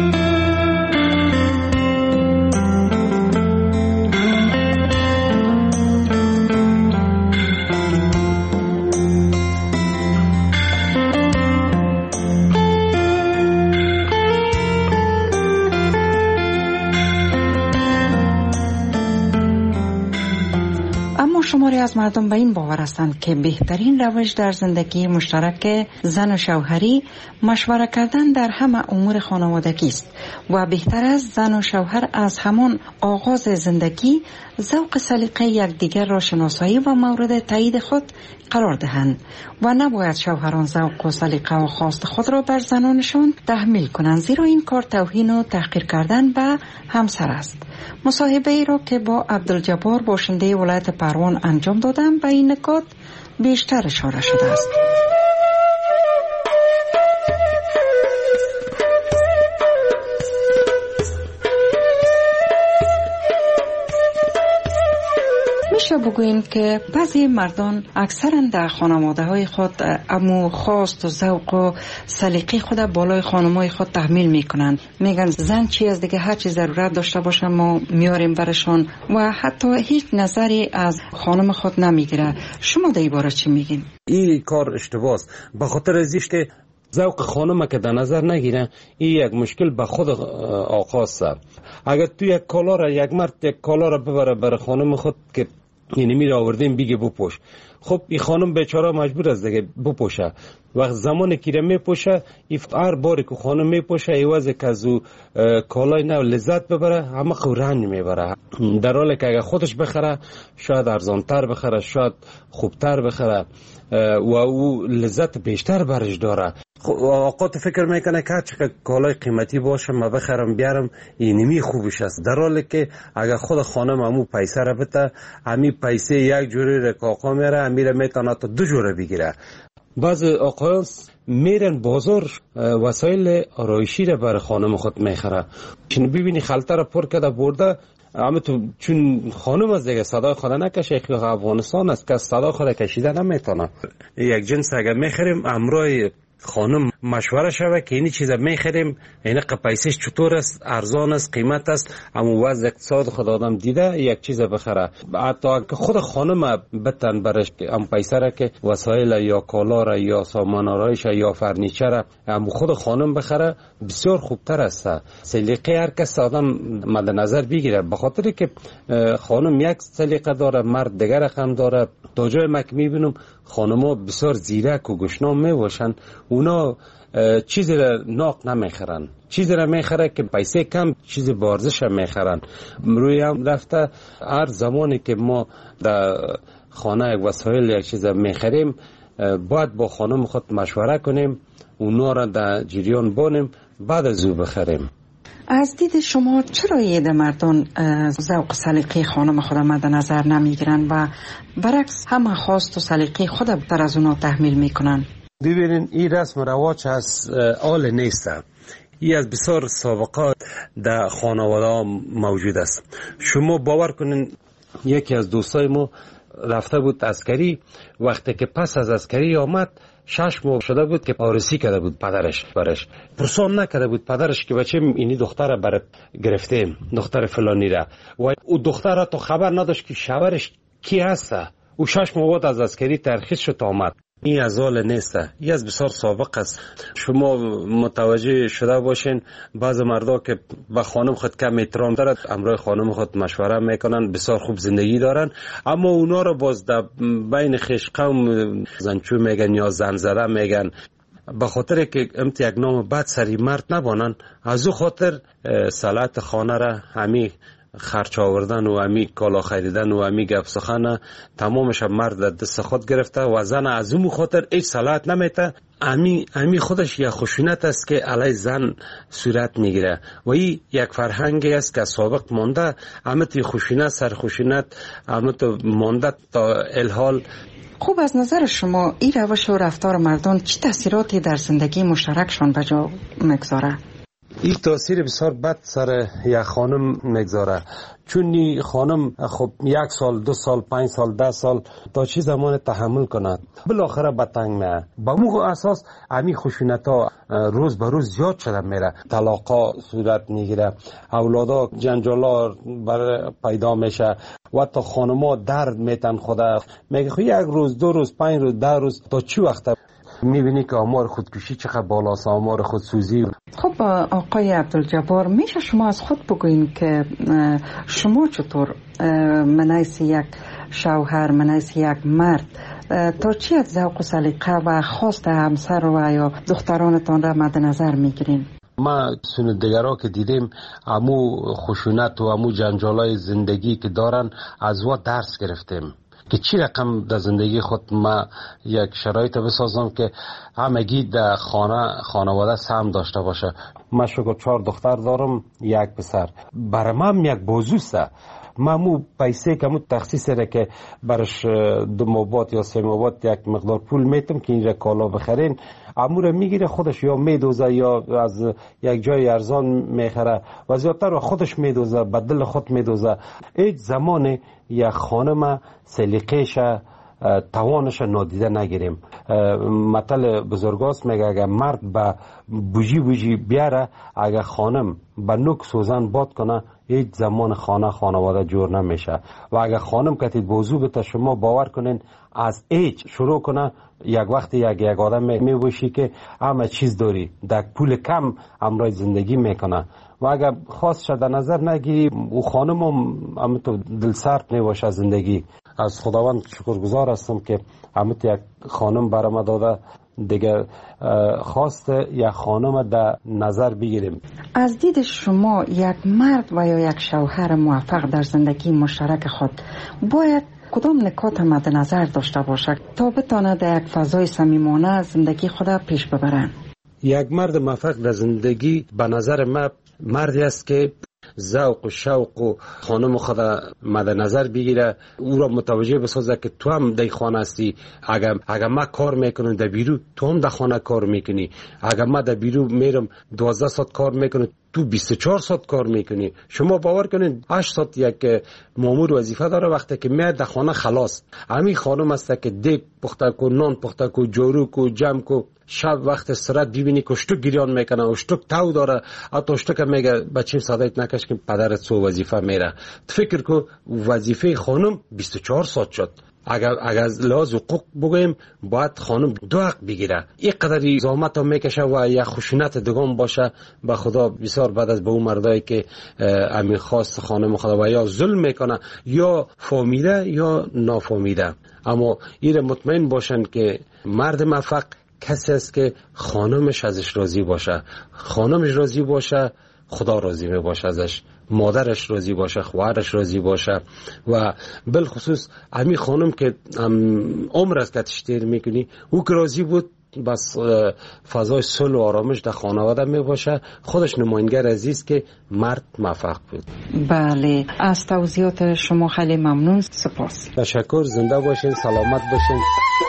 شماری از مردم به این باور هستند که بهترین روش در زندگی مشترک زن و شوهری مشوره کردن در همه امور خانوادگی است و بهتر است زن و شوهر از همان آغاز زندگی ذوق سلیقه یکدیگر را شناسایی و مورد تایید خود قرار دهند و نباید شوهران ذوق و سلیقه و خواست خود را بر زنانشان تحمیل کنند، زیرا این کار توهین و تحقیر کردن به همسر است. مصاحبه ای را که با عبدالجبار باشنده ولایت پروان انجام دادم به این نکات بیشتر اشاره شده است. میشه بگوین که بعضی مردان اکثرا در خانواده های خود امو خواست و ذوق و سلیقه خود بالای خانمای خود تحمیل میکنن، میگن زن چی از دیگه هر چی ضرورت داشته باشه ما میاریم برشان و حتی هیچ نظری از خانم خود نمیگیره. شما در این باره چی میگین؟ این کار اشتباهه، به خاطر ازیش که ذوق خانم که در نظر نگیره این یک مشکل به خود آقا است. اگر تو یک کالا را یک مرد یک کالا را ببره بر خانم خود که یعنی میره آوردیم بگه بپوش، خب این خانم بیچاره مجبور است دیگه بپوشه. وقت زمانی که را میپوشه هر باری که خانم میپوشه ایوازه که از او کالای نو لذت ببره همه رنج میبره، در حالی که اگر خودش بخره شاید ارزانتر بخره، شاید خوبتر بخره و او لذت بیشتر برش داره. آقا تو فکر میکنه که چقدر کالای قیمتی باشه ما بخرم بیارم اینمی خوبش است، در حالی که اگر خود خانم همو پیسه را بده همی پیسه یک جوری را که آقا میره همی میتونه تا دو جوره بگیره. بعض آقایان میرن بازار وسایل آرایشی را برای خانم خود میخره، چون ببینی خلطه را پر کرده برده، اما تو چون خانم از دیگه صدا خدا نکشه که افغانستان است که صدا خدا کشیده نمیتونه. یک جنس اگر میخریم امرای خانم مشوره شوه که اینی چیزا میخریم اینه پیسش چطور است، ارزان است، قیمت است، اما وضع اقتصاد خود آدم دیده یک چیز بخره. حتی که خود خانم بتن برش ام پیسه را که وسایل یا کالا را یا سامان آرایش یا فرنیچر ام خود خانم بخره بسیار خوبتر است. سلیقه هر کس آدم مد نظر بگیره، به خاطر که خانم یک سلیقه داره مرد دیگر رقم داره. تا جای مک میبینم خانم‌ها بسیار زیرک و گشنام میباشن، اونا چیزی را ناق نمیخرن، چیزی را میخره که پیسه کم چیزی بارزش هم میخرن. روی هم رفته هر زمانی که ما در خانه یک وسایل یک چیز میخریم باید با خانم خود مشوره کنیم، اونا را در جریان بانیم بعد از او بخریم. از دید شما چرا یه ده مردان ذوق سلیقه خانم خود مد نظر نمیگیرن و برعکس همه خواست و سلیقه خود بیشتر از اونا تحمیل میکنن؟ ببینین این رسم و رواج از آل نیست، این از بسیار سابقات در خانواده موجود است. شما باور کنین یکی از دوستای ما رفته بود عسکری، وقتی که پس از عسکری آمد شش ماه شده بود که آرسی کرده بود پدرش برش، پرسان نکرده بود پدرش که بچه اینی دختر برات گرفتیم، دختر فلانی را، و او دختر را تو خبر نداشت که شوهرش کی هست. او شش ماه بعد از عسکری ترخیص شد آمد. این از حال نیست، این از بسیار سابق است. شما متوجه شده باشین بعض مردا که به خانم خود کم احترام دارد امرای خانم خود مشوره میکنن، بسیار خوب زندگی دارن، اما اونا رو باز در بین خویش قوم زنچو میگن یا زن زده میگن، به خاطر که امت یک نام بد سری مرد نبانن، از او خاطر صلاحیت خانه را همی خرچ آوردن و امی کالا خریدن و امی گپ سخن تمامش مرد دست خود گرفته و زن از اون خاطر هیچ صلاحیت نمیته. امی امی خودش یک خشونت است که علی زن صورت میگیره و این یک فرهنگی است که سابق مانده، امت خشونت سر خشونت امت مانده تا الحال. خوب، از نظر شما این روش و رفتار مردان چه تاثیراتی در زندگی مشترکشان به جا میگذاره؟ این تاثیر بسیار بد سر یک خانم میگذاره، چون این خانم خب یک سال دو سال پنج سال ده سال تا چی زمان تحمل کند بالاخره به تنگ میه. با مو اساس امی خشونت ها روز به روز زیاد شده میره، طلاقا صورت میگیره، اولادا جنجالا بر پیدا میشه و تا خانما درد میتن خدا میگه خب یک روز دو روز پنج روز ده روز تا چی وقت میبینی که آمار خودکشی چقدر بالاست، آمار خودسوزی. خب آقای عبدالجبار، میشه شما از خود بگوین که شما چطور منیس یک شوهر، منیس یک مرد تا چی از ذوق و سلیقه و خواست همسر و یا دخترانتان را مد نظر میگیرین؟ ما سندگرها که دیدیم امو خشونت و امو جنجالای زندگی که دارن از وا درس گرفتیم که چی رقم در زندگی خود ما یک شرایط بسازم که همگی در خانه خانواده سهم داشته باشه. من شکر چهار دختر دارم یک پسر. برای من یک بازوسته. مامو پیسه که مو تخصیص را که برش دو مابات یا سه مابات یک مقدار پول میتم که اینجا کالا بخرین، امور میگیره خودش یا میدوزه یا از یک جای ارزان میخره و زیادتر خودش میدوزه، بدل خود میدوزه. هیچ زمان یک خانم سلیقه‌ش توانش نادیده نگیریم. مثل بزرگاست میگه اگر مرد به بوجی بوجی بیاره، اگر خانم به نوک سوزن باد کنه، هیچ زمان خانه خانواده جور نمیشه. و اگر خانم کتی بوزو بته، شما باور کنین از هیچ شروع کنه، یک وقت یک یک آدم میبوشی که همه چیز داری، در پول کم امرای زندگی میکنه. و اگر خواست شده نظر نگیری، او خانم هم تو دل سرد میباشه زندگی. از خداوند شکرگزار هستم که همت یک خانم برام داده. دیگه خواست یک خانم در نظر بگیریم. از دید شما یک مرد و یا یک شوهر موفق در زندگی مشترک خود باید کدام نکات مد نظر داشته باشد تا بتواند در یک فضای صمیمانه زندگی خود پیش ببرند؟ یک مرد موفق در زندگی به نظر من مردی است که ذوق و شوق و خانم خود مد نظر بگیره، او را متوجه بسازه که تو هم در خانه هستی. اگر اگر ما کار میکنم در بیرو، تو هم در خانه کار میکنی. اگر ما در بیرو میرم دوازده ساعت کار میکنم، تو بیست و چهار ساعت کار میکنی. شما باور کنید هشت ساعت یک مامور وظیفه داره، وقتی که میاد در خانه خلاص. همین خانم است که دیگ پخته کو، نان پخته کو، جارو کو، جمع کو. شب وقت استراحت ببینی که اشتک گریان میکنه، اشتک تو داره، حتی اشتک میگه بچه صدایت نکش که پدرت سو وظیفه میره. فکر کو وظیفه خانم بیست و چهار ساعت شد. اگر اگر از لحاظ حقوق بگویم باید خانم دو حق بگیره. این قدری زحمت هم میکشه و یک خشونت دگان باشه. به خدا بسیار بعد از به اون مردایی که امین خواست خانم خدا و یا ظلم میکنه یا فهمیده یا نافهمیده. اما این مطمئن باشن که مرد موفق کسی است که خانمش ازش راضی باشه. خانمش راضی باشه، خدا راضی می باشه ازش. مادرش راضی باشه، خواهرش راضی باشه. و بالخصوص امی خانم که عمر از کتش تیر میکنی، او که راضی بود، بس فضای صلح و آرامش در خانواده می باشه. خودش نماینگر عزیز که مرد موفق بود. بله، از توضیحات شما خیلی ممنون. سپاس. تشکر. زنده باشین، سلامت باشین.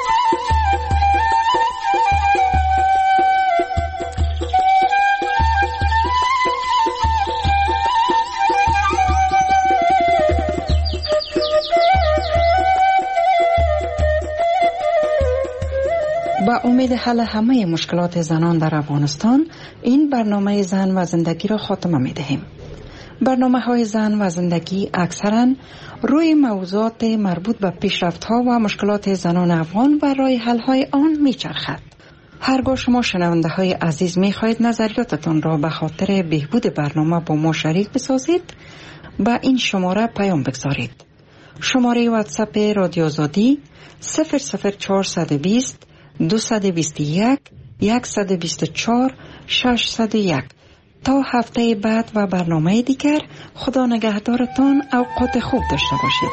با امید حل همه مشکلات زنان در افغانستان، این برنامه زن و زندگی را خاتمه می دهیم. برنامه های زن و زندگی اکثرا روی موضوعات مربوط به پیشرفت ها و مشکلات زنان افغان و راه حل های آن می چرخد. هرگاه شما شنونده های عزیز می خواهید نظریاتتان را به خاطر بهبود برنامه با ما شریک بسازید، با این شماره پیام بگذارید. شماره واتساپ رادیو آزادی صفر صفر چهارصد و بیست دویست و بیست و یک صد و بیست و چهار ششصد و یک. تا هفته بعد و برنامه دیگر، خدا نگهدارتان. اوقات خوب داشته باشید.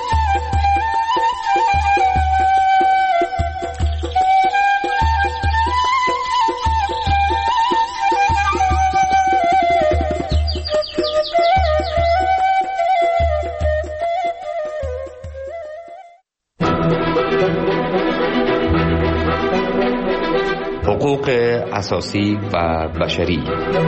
حقوق اساسی و بشری.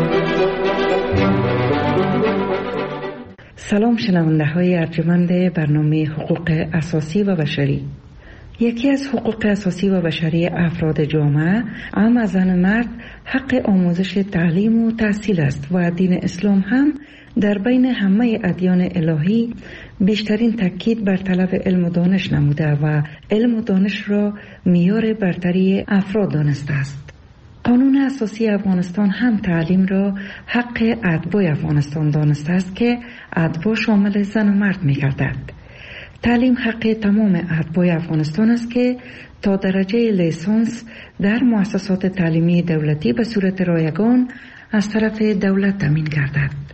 سلام شنونده های ارجمند برنامه حقوق اساسی و بشری. یکی از حقوق اساسی و بشری افراد جامعه، هم از زن مرد، حق آموزش تعلیم و تحصیل است و دین اسلام هم در بین همه ادیان الهی بیشترین تاکید بر طلب علم و دانش نموده و علم و دانش را معیار برتری افراد دانسته است. قانون اساسی افغانستان هم تعلیم را حق اتباع افغانستان دانسته است که اتباع شامل زن و مرد می گردد. تعلیم حق تمام اتباع افغانستان است که تا درجه لیسانس در مؤسسات تعلیمی دولتی به صورت رایگان از طرف دولت تامین گردد.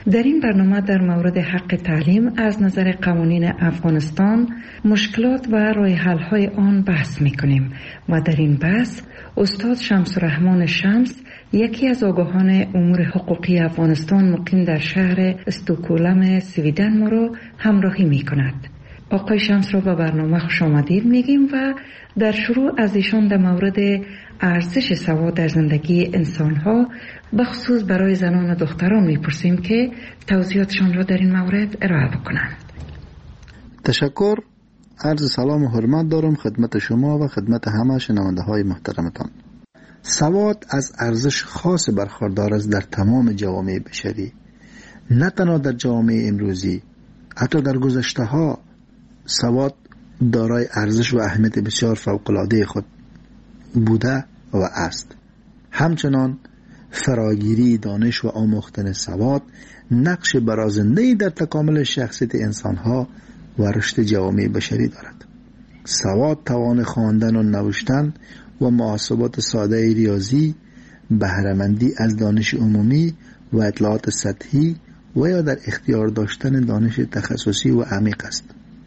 در این برنامه در مورد حق تعلیم از نظر قوانین افغانستان، مشکلات و راه حل های آن بحث میکنیم و در این بحث استاد شمس الرحمن شمس، یکی از آگاهان امور حقوقی افغانستان مقیم در شهر استکهلم سویدن، ما را همراهی میکند. آقای شمس را به برنامه خوش آمدید میگیم و در شروع از ایشان در مورد ارزش سواد در زندگی انسانها بخصوص برای زنان و دختران میپرسیم که توضیحاتشان را در این مورد ارائه بکنند. تشکر. عرض سلام و حرمت دارم خدمت شما و خدمت همه شنونده های محترمتان. سواد از ارزش خاص برخوردار است در تمام جوامع بشری، نه تنها در جوامع امروزی، حتی در گذشته ها سواد دارای ارزش و اهمیت بسیار فوق‌العاده خود بوده و است. همچنان فراگیری دانش و آموختن سواد نقش برازنده‌ای در تکامل شخصیت انسانها و رشد جوامع بشری دارد. سواد توان خواندن و نوشتن و محاسبات ساده ریاضی، بهره‌مندی از دانش عمومی و اطلاعات سطحی و یا در اختیار داشتن دانش تخصصی و عمیق است.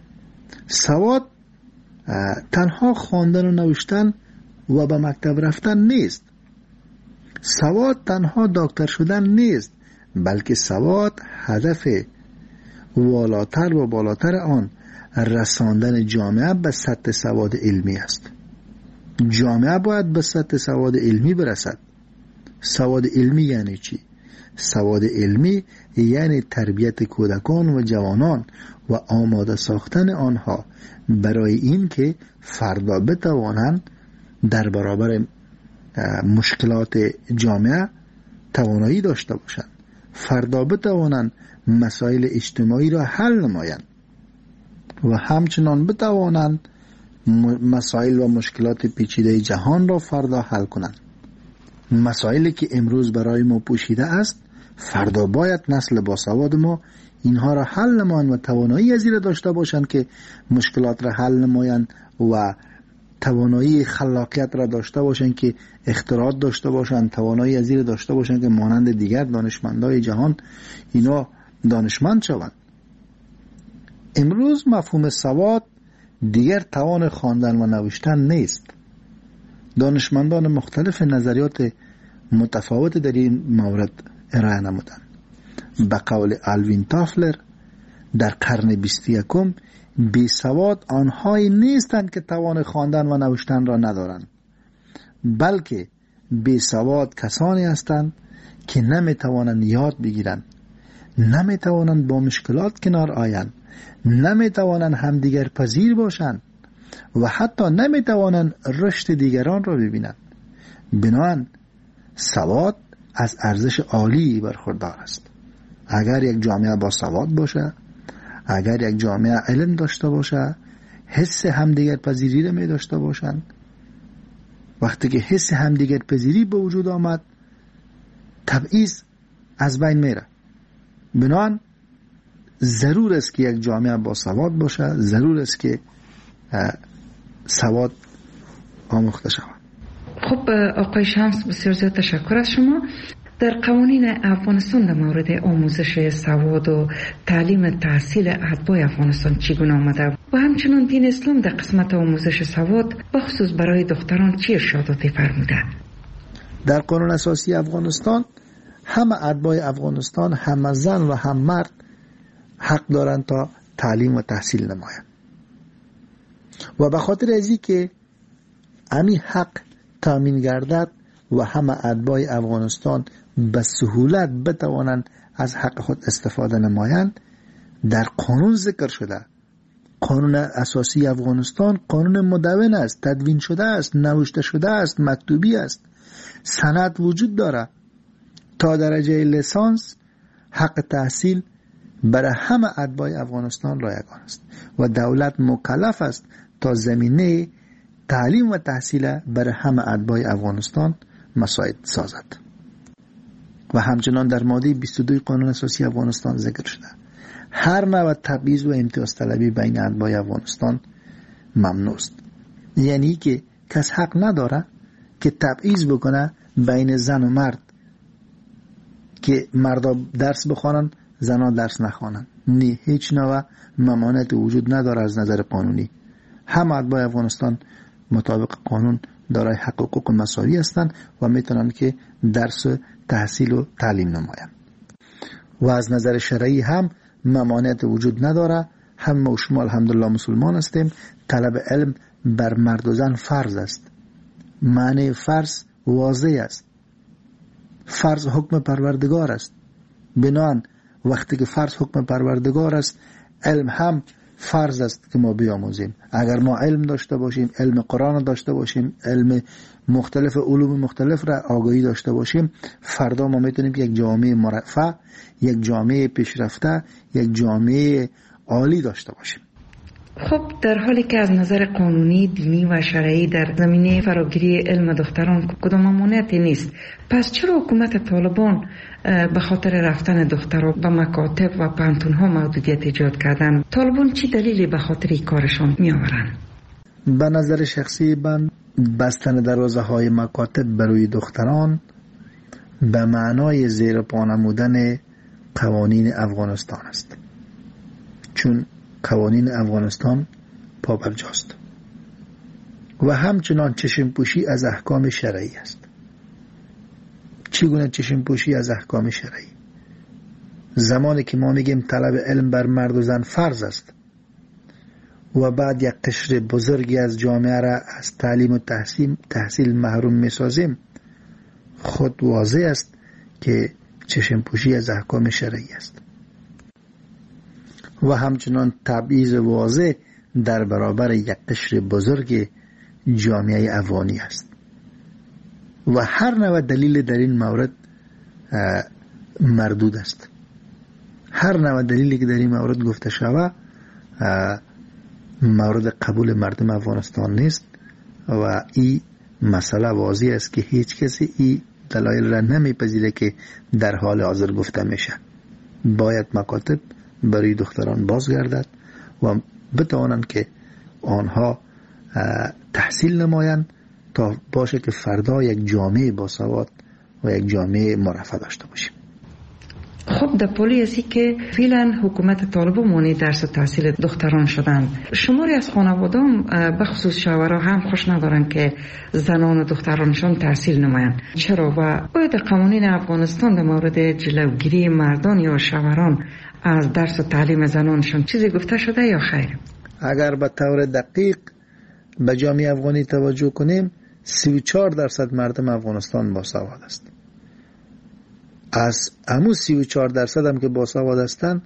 سواد تنها خواندن و نوشتن و به مکتب رفتن نیست. سواد تنها دکتر شدن نیست، بلکه سواد هدف والاتر و بالاتر آن رساندن جامعه به سطح سواد علمی است. جامعه باید به سطح سواد علمی برسد. سواد علمی یعنی چی؟ سواد علمی یعنی تربیت کودکان و جوانان و آماده ساختن آنها برای این که فردا بتوانند در برابر مشکلات جامعه توانایی داشته باشند، فردا بتوانند مسائل اجتماعی را حل نمایند و همچنان بتوانند مسائل و مشکلات پیچیده جهان را فردا حل کنند. مسائلی که امروز برای ما پوشیده است، فردا باید نسل باسواد ما اینها را حل نمایند و توانایی از این داشته باشند که مشکلات را حل نمایند و توانایی خلاقیت را داشته باشند که اختراعات داشته باشند، توانایی از این داشته باشند که مانند دیگر دانشمندای جهان اینا دانشمند شوند. امروز مفهوم سواد دیگر توان خواندن و نوشتن نیست. دانشمندان مختلف نظریات متفاوت در این مورد ارائه نمودند. به قول آلوین تافلر، در قرن بیست و یکم بی سواد آنهایی نیستند که توان خواندن و نوشتن را ندارند، بلکه بی سواد کسانی هستند که نمی توانند یاد بگیرند، نمی توانند با مشکلات کنار آیند، نمی توانند همدیگر پذیر باشند و حتی نمی توانند رشد دیگران را ببینند. بنابراین سواد از ارزش عالی برخوردار است. اگر یک جامعه با سواد باشه، اگر یک جامعه علم داشته باشه، حس همدیگر پذیری را می داشته باشند، وقتی که حس همدیگر پذیری به وجود آمد، تبعیض از بین میره. بنابراین ضرور است که یک جامعه با سواد باشه، ضرور است که سواد آموخته شود. خب آقای شمس، بسیار زیاد تشکر از شما. در قوانین افغانستان در مورد آموزش سواد و تعلیم تحصیل اتباع افغانستان چگونه آمده و همچنان دین اسلام در قسمت آموزش سواد بخصوص برای دختران چه ارشاداتی فرموده؟ در قانون اساسی افغانستان همه اتباع افغانستان، هم زن و هم مرد حق دارند تا تعلیم و تحصیل نمایند و به خاطر ازی که همین حق تامین گردد و همه اتباع افغانستان به سهولت بتوانند از حق خود استفاده نمایند، در قانون ذکر شده. قانون اساسی افغانستان قانون مدون است، تدوین شده است، نوشته شده است، مکتوبی است، سند وجود داره. تا درجه لیسانس حق تحصیل برای همه اتباع افغانستان رایگان است و دولت مکلف است تا زمینه تعلیم و تحصیل برای همه اتباع افغانستان مساعد سازد. و همچنان در ماده بیست و دو قانون اساسی افغانستان ذکر شده هر نوع تبعیض و امتیاز طلبی بین اتباع افغانستان ممنوع است. یعنی که کس حق نداره که تبعیض بکنه بین زن و مرد، که مردا درس بخوانن زنان درس نخوانند. نه، هیچ نوع ممانعت وجود نداره از نظر قانونی. همه اتباع افغانستان مطابق قانون دارای حق و حقوق مساوی هستند و میتونن که درس تحصیل و تعلیم نمایند. و از نظر شرعی هم ممانعت وجود نداره. هم و شما الحمدلله مسلمان هستیم. طلب علم بر مرد و زن فرض است. معنی فرض واضح است. فرض حکم پروردگار است. بنابراین وقتی که فرض حکم پروردگار است، علم هم فرض است که ما بیاموزیم. اگر ما علم داشته باشیم، علم قرآن داشته باشیم، علم مختلف علوم مختلف را آگاهی داشته باشیم، فردا ما میتونیم یک جامعه مرفه، یک جامعه پیشرفته، یک جامعه عالی داشته باشیم. خب در حالی که از نظر قانونی، دینی و شرعی در زمینه فراگیری علم دختران کدام ممانعتی نیست، پس چرا حکومت طالبان به خاطر رفتن دختران به مکاتب و پانتون‌ها محدودیت ایجاد کردن؟ طالبان چی دلیلی به خاطر این کارشان می آورند؟ به نظر شخصی من بستن دروازه های مکاتب برای دختران به معنای زیر پا نمودن قوانین افغانستان است، چون قوانین افغانستان پابرجاست و همچنان چشم پوشی از احکام شرعی است. چگونه چشم پوشی از احکام شرعی؟ زمانی که ما میگیم طلب علم بر مرد و زن فرض است و بعد یک قشر بزرگی از جامعه را از تعلیم و تحصیل, تحصیل محروم میسازیم، خود واضح است که چشم پوشی از احکام شرعی است. و همچنان تبعیض واضح در برابر یک قشر بزرگ جامعه افغانی است و هر نوع دلیل در این مورد مردود است. هر نوع دلیلی که در این مورد گفته شود مورد قبول مردم افغانستان نیست و این مسئله واضح است که هیچ کسی این دلایل را نمیپذیره که در حال حاضر گفته میشه. باید مکاتب برای دختران بازگردد و بتوانند که آنها تحصیل نمایند تا باشه که فردا یک جامعه باسواد و یک جامعه مرفه داشته باشیم. خب در پولی ازی که فعلا حکومت طالبان مانع درس و تحصیل دختران شدن، شماری از خانوادان به خصوص شوهرها هم خوش ندارن که زنان و دخترانشان تحصیل نمایند. چرا؟ و باید قوانین افغانستان در مورد جلوگیری مردان یا شوهران از درس و تعلیم زنانشان چیزی گفته شده یا خیر؟ اگر به طور دقیق به جامعه افغانی توجه کنیم، سی و چهار درصد مردم افغانستان باسواد است. از همون سی و چهار درصد هم که باسواد هستند،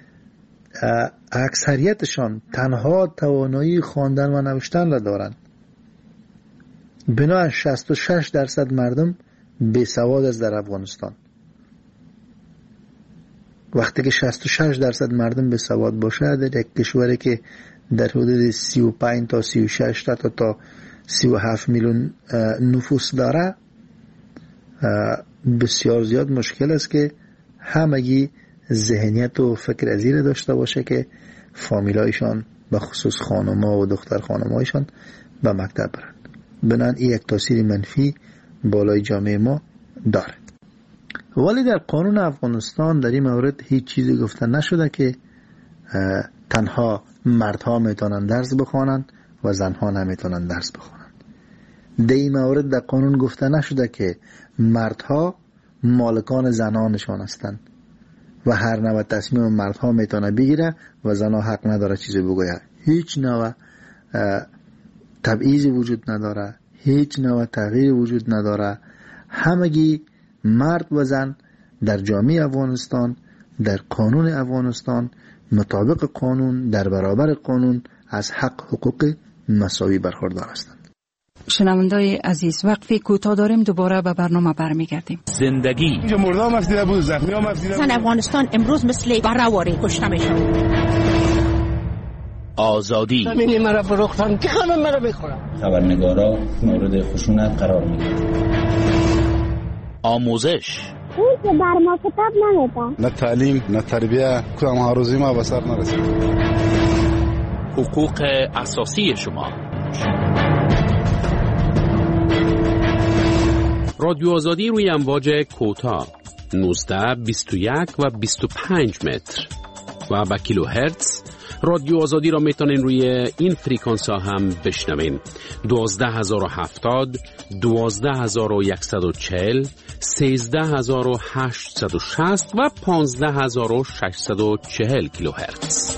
اکثریتشان تنها توانایی خواندن و نوشتن را دارند. بنابراین شصت و شش درصد مردم بیسواد است در افغانستان. وقتی که شصت و شش درصد مردم بیسواد باشه در یک کشوری که در حدود سی و پنج تا سی و شش تا تا سی و هفت میلیون نفوس داره، بسیار زیاد مشکل است که همگی ذهنیت و فکر ازیر داشته باشه که فامیلایشان به خصوص خانم‌ها و دختر خانم‌هایشان به مکتب برند. بنابراین این یک تاثیر منفی بالای جامعه ما داره. ولی در قانون افغانستان در این مورد هیچ چیزی گفته نشده که تنها مردها میتونن درس بخوانند و زنها نمیتونن درس بخوانند. در این مورد در قانون گفته نشده که مردها مالکان زنانشان هستند و هر نوع تصمیم مردها میتونه بگیره و زنها حق نداره چیزی بگوید. هیچ نوع تبعیضی وجود نداره، هیچ نوع تغییر وجود نداره. همگی مرد و زن در جامعه افغانستان، در قانون افغانستان، مطابق قانون، در برابر قانون از حق حقوق مساوی برخوردار هستند. شنوندای عزیز، وقفی کوتاه داریم، دوباره به برنامه برمیگردیم. زندگی اینجا مردم افزیده بود، زخمی هم افزیده بود. افغانستان امروز مثل برهواری کشته میشن. آزادی زمین مرا فروختن که خانم مرا بخورم. خبرنگارا مورد خشونت قرار میگیرند. آموزش اون که بر ما کتاب نمیده، نه تعلیم نه تربیه، کدام هاروزی ما به سر نرسید. حقوق اساسی شما. رادیو آزادی روی امواج کوتاه نوزده، بیست و یک و بیست و پنج متر و با کیلو هرتز. رادیو آزادی را میتونین روی این فریکانس ها هم بشنوین: دوازده هزار و هفتاد، دوازده هزار و صد و چهل، سیزده هزار و هشتصد و شصت و پانزده هزار و ششصد و چهل کیلو هرتز.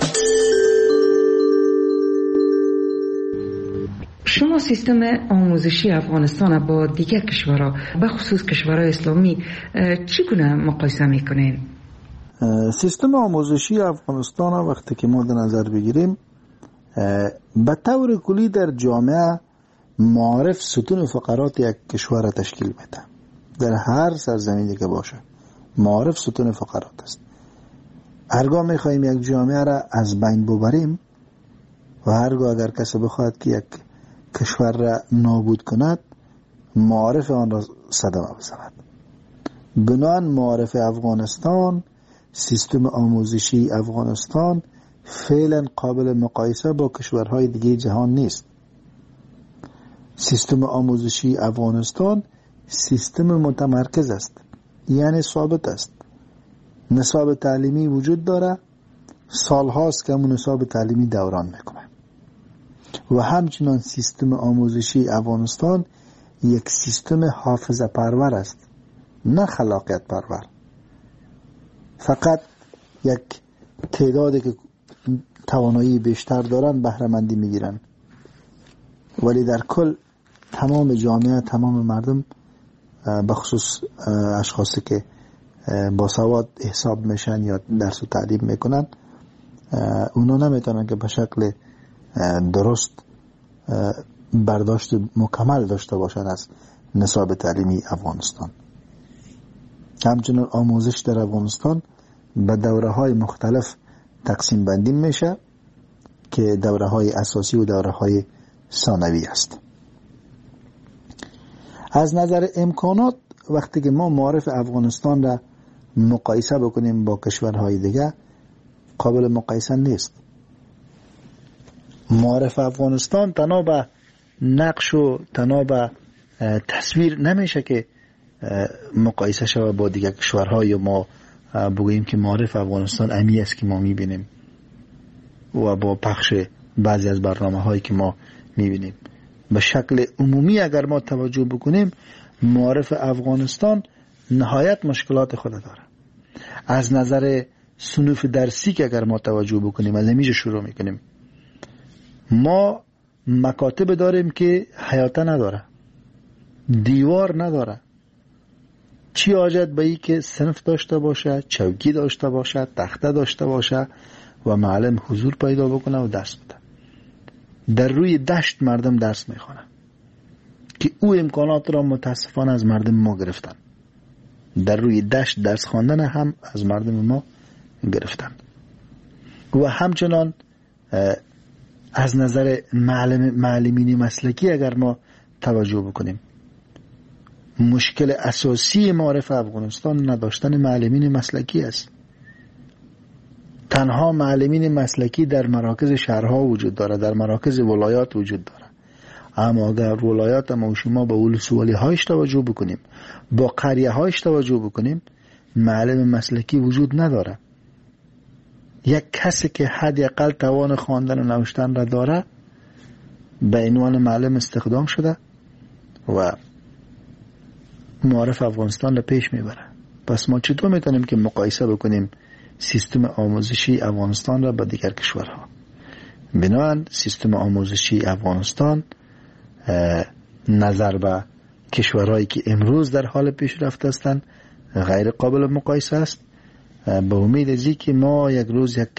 شما سیستم آموزشی افغانستان با دیگر کشورها به خصوص کشورهای اسلامی چگونه مقایسه میکنین؟ سیستم آموزشی افغانستان وقتی که ما در نظر بگیریم، به طور کلی در جامعه معارف ستون فقرات یک کشور را تشکیل میده. در هر سرزمینی که باشه معارف ستون فقرات است. هرگاه میخواهیم یک جامعه را از بین ببریم و هرگاه اگر کسی بخواهد که یک کشور را نابود کند، معارف آن را صدمه بزند. بنابراین معارف افغانستان، سیستم آموزشی افغانستان فعلا قابل مقایسه با کشورهای دیگه جهان نیست. سیستم آموزشی افغانستان سیستم متمرکز است، یعنی ثابت است. نصاب تعلیمی وجود داره، سالهاست که همون نصاب تعلیمی دوران میکنه. و همچنان سیستم آموزشی افغانستان یک سیستم حافظه پرور است، نه خلاقیت پرور. فقط یک تعدادی که توانایی بیشتر دارن بهره مندی میگیرن، ولی در کل تمام جامعه، تمام مردم، بخصوص اشخاصی که با سواد حساب میشن یا درس و تعلیم میکنن، اونا نمیتونن که به شکل درست برداشت مکمل داشته باشن از نصاب تعلیمی افغانستان. همچنین آموزش در افغانستان به دوره های مختلف تقسیم بندی میشه که دوره های اساسی و دوره های ثانوی است. از نظر امکانات وقتی که ما معارف افغانستان را مقایسه بکنیم با کشورهای دیگه، قابل مقایسه نیست. معارف افغانستان تنها به نقش و تنها به تصویر نمیشه که مقایسه شود با دیگر کشورها، یا ما بگوییم که معارف افغانستان امی است که ما میبینیم و با پخش بعضی از برنامه هایی که ما میبینیم. به شکل عمومی اگر ما توجه بکنیم، معارف افغانستان نهایت مشکلات خود داره. از نظر صنوف درسی که اگر ما توجه بکنیم، از همیشه شروع میکنیم، ما مکاتب داریم که حیاته نداره، دیوار نداره. چی حاجت به ای که صنف داشته باشه، چوکی داشته باشه، تخته داشته باشه و معلم حضور پیدا بکنه و درس بده. در روی دشت مردم درس میخوانن که او امکانات را متاسفانه از مردم ما گرفتن. در روی دشت درس خواندن هم از مردم ما گرفتن. و همچنان از نظر معلم معلمین مسلکی اگر ما توجه بکنیم، مشکل اساسی معارف افغانستان نداشتن معلمین مسلکی است. تنها معلمین مسلکی در مراکز شهرها وجود داره، در مراکز ولایات وجود داره. اما اگر ولایات ما و شما با ولسوالی هایش توجه بکنیم، با قریه هایش توجه بکنیم، معلم مسلکی وجود نداره. یک کسی که حداقل توان خواندن و نوشتن را داره به عنوان معلم استخدام شده و معارف افغانستان را پیش میبره. پس ما چطور میتونیم که مقایسه بکنیم سیستم آموزشی افغانستان را با دیگر کشورها؟ بنابراین سیستم آموزشی افغانستان نظر به کشورهایی که امروز در حال پیشرفت هستند غیر قابل مقایسه است. به امید ازی که ما یک روز یک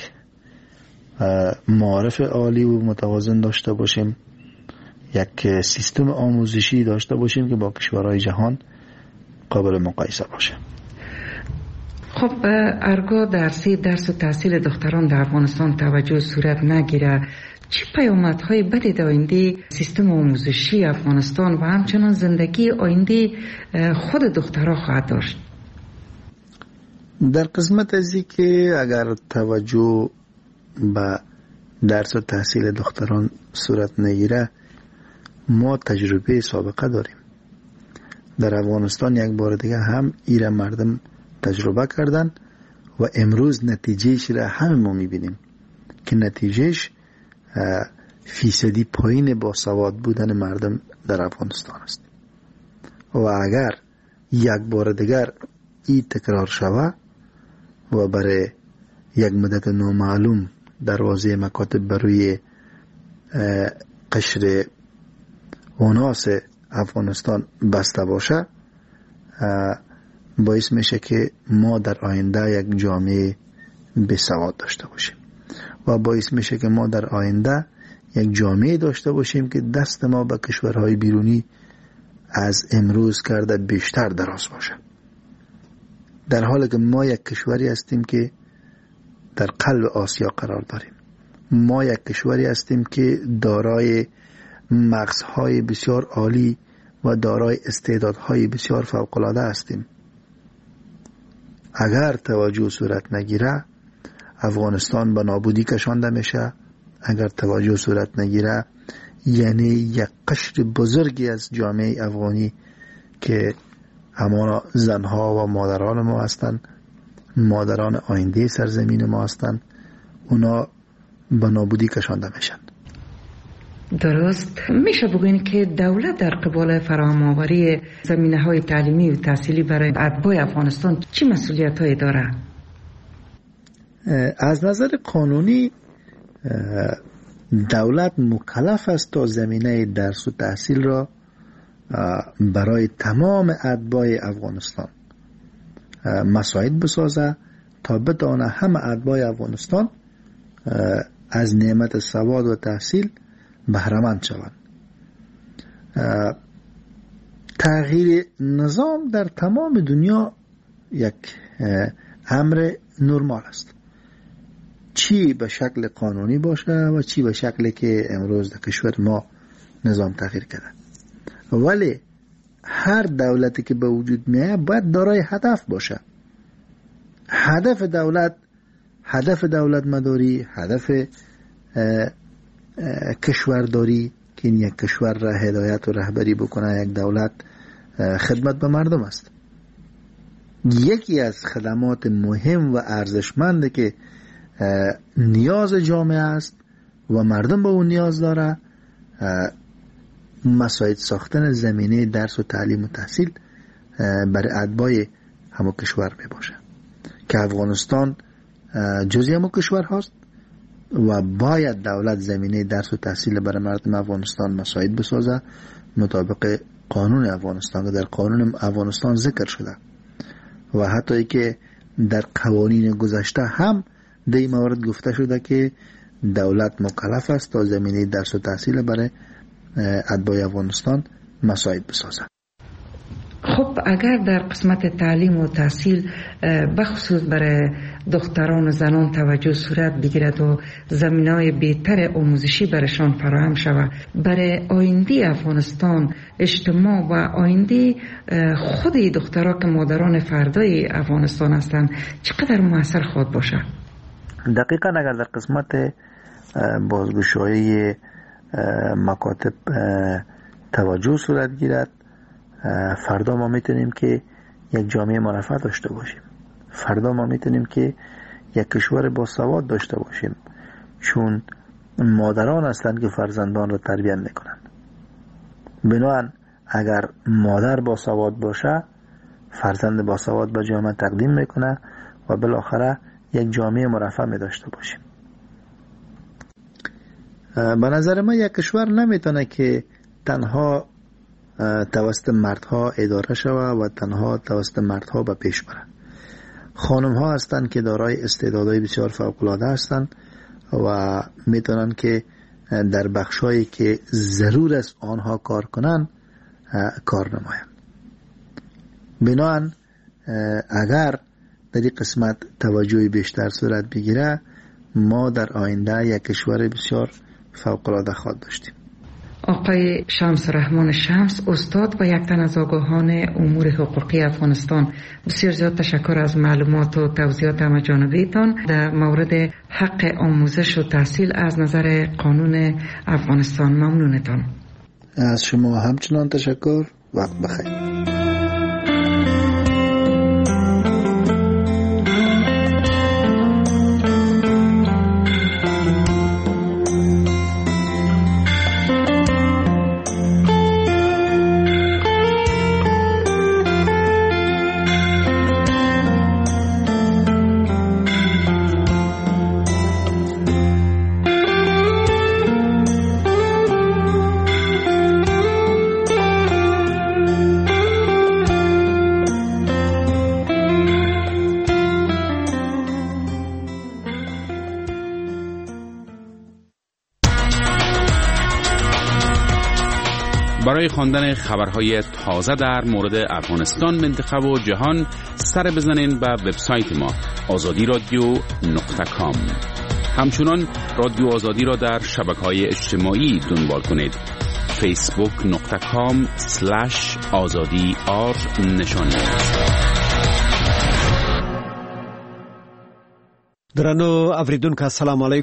معارف عالی و متوازن داشته باشیم، یک سیستم آموزشی داشته باشیم که با کشورهای جهان قابل مقایسه باشه. خب ارگاه درسی درس و تحصیل دختران در افغانستان توجه صورت نگیره، چه پیامدهای بدی در آینده سیستم آموزشی افغانستان و همچنان زندگی آینده خود دخترها خواهد داشت؟ در قسمت ازی که اگر توجه به درس و تحصیل دختران صورت نگیره، ما تجربه سابقه داریم. در افغانستان یک بار دیگه هم ایره مردم تجربه کردن و امروز نتیجهش را همه ما میبینیم که نتیجهش فیصدی پایین با سواد بودن مردم در افغانستان است. و اگر یک بار دیگر این تکرار شود و برای یک مدت نامعلوم دروازه مکاتب بروی قشر اوناس افغانستان بسته باشه، باعث میشه که ما در آینده یک جامعه بسواد داشته باشیم و باعث میشه که ما در آینده یک جامعه داشته باشیم که دست ما به کشورهای بیرونی از امروز کرده بیشتر دراز باشه، در حالی که ما یک کشوری هستیم که در قلب آسیا قرار داریم. ما یک کشوری هستیم که دارای مغزهای بسیار عالی و دارای استعدادهای بسیار فوق‌العاده هستیم. اگر توجه صورت نگیره افغانستان به نابودی کشانده میشه. اگر توجه صورت نگیره یعنی یک قشر بزرگی از جامعه افغانی که همانا زنها و مادران ما هستند، مادران آینده سرزمین ما هستند، اونا به نابودی کشانده میشن. درست. میشه بگوین که دولت در قبال فراهم آوری زمینه های تعلیمی و تحصیلی برای اتباع افغانستان چه مسئولیت هایی داره؟ از نظر قانونی دولت مکلف است تا زمینه درس و تحصیل را برای تمام اتباع افغانستان مساعد بسازه تا بتوانه همه اتباع افغانستان از نعمت سواد و تحصیل بهره‌مند شوند. تغییر نظام در تمام دنیا یک امر نرمال است، چی به شکل قانونی باشه و چی به شکلی که امروز در کشور ما نظام تغییر کرده. ولی هر دولتی که به وجود میاد باید دارای هدف باشه. هدف دولت هدف دولت مداری، هدف کشورداری که این یک کشور را هدایت و رهبری بکنه، یک دولت خدمت به مردم است. یکی از خدمات مهم و ارزشمند که نیاز جامعه است و مردم به اون نیاز داره مساعد ساختن زمینه درس و تعلیم و تحصیل برای اتباع همو کشور می باشه که افغانستان جزئی همو کشور هست و باید دولت زمینه درس و تحصیل برای مردم افغانستان مساعد بسازه مطابق قانون افغانستان که در قانون افغانستان ذکر شده و حتی ای که در قوانین گذشته هم در این مورد گفته شده که دولت مکلف است تا زمینه درس و تحصیل برای اتباع افغانستان مساعد بسازه. خب اگر در قسمت تعلیم و تحصیل بخصوص برای دختران و زنان توجه صورت بگیرد و زمینه‌های بهتر آموزشی برایشان فراهم شود، برای آینده افغانستان اجتماع و آینده خود دخترها که مادران فردای افغانستان هستند چقدر مؤثر خواهد باشد؟ دقیقاً اگر در قسمت بازگشایی مکاتب توجه صورت گیرد، فردا ما میتونیم که یک جامعه مرفه داشته باشیم. فردا ما میتونیم که یک کشور با سواد داشته باشیم، چون مادران هستند که فرزندان را تربیت میکنند. بنابراین اگر مادر با سواد باشه فرزند با سواد به جامعه تقدیم میکنه و بالاخره یک جامعه مرفه می داشته باشیم. به نظر من یک کشور نمیتونه که تنها توسط مردها اداره شود و تنها توسط مردها به پیش بره. خانم ها هستند که دارای استعدادهای بسیار فوق‌العاده هستند و میتونن که در بخشایی که ضرور است آنها کار کنن کار نمایند. بنابراین اگر در این قسمت توجه بیشتر صورت بگیره ما در آینده یک کشور بسیار فوق‌العاده خواهد داشتیم. آقای شمس رحمان شمس، استاد و یک تن از آگاهان امور حقوقی افغانستان، بسیار زیاد تشکر از معلومات و توضیحات همه‌جانبه‌تان در مورد حق آموزش و تحصیل از نظر قانون افغانستان. ممنونتان. از شما همچنان تشکر. وقت بخیر. برای خواندن خبرهای تازه در مورد افغانستان، منطقه و جهان سر بزنین به وبسایت ما آزادی رادیو نقطه کام. همچنان رادیو آزادی را در شبکه‌های اجتماعی دنبال کنید. فیسبوک نقطه کام سلش آزادی آر نشانی. درنو اوریدونکو السلام علیکم.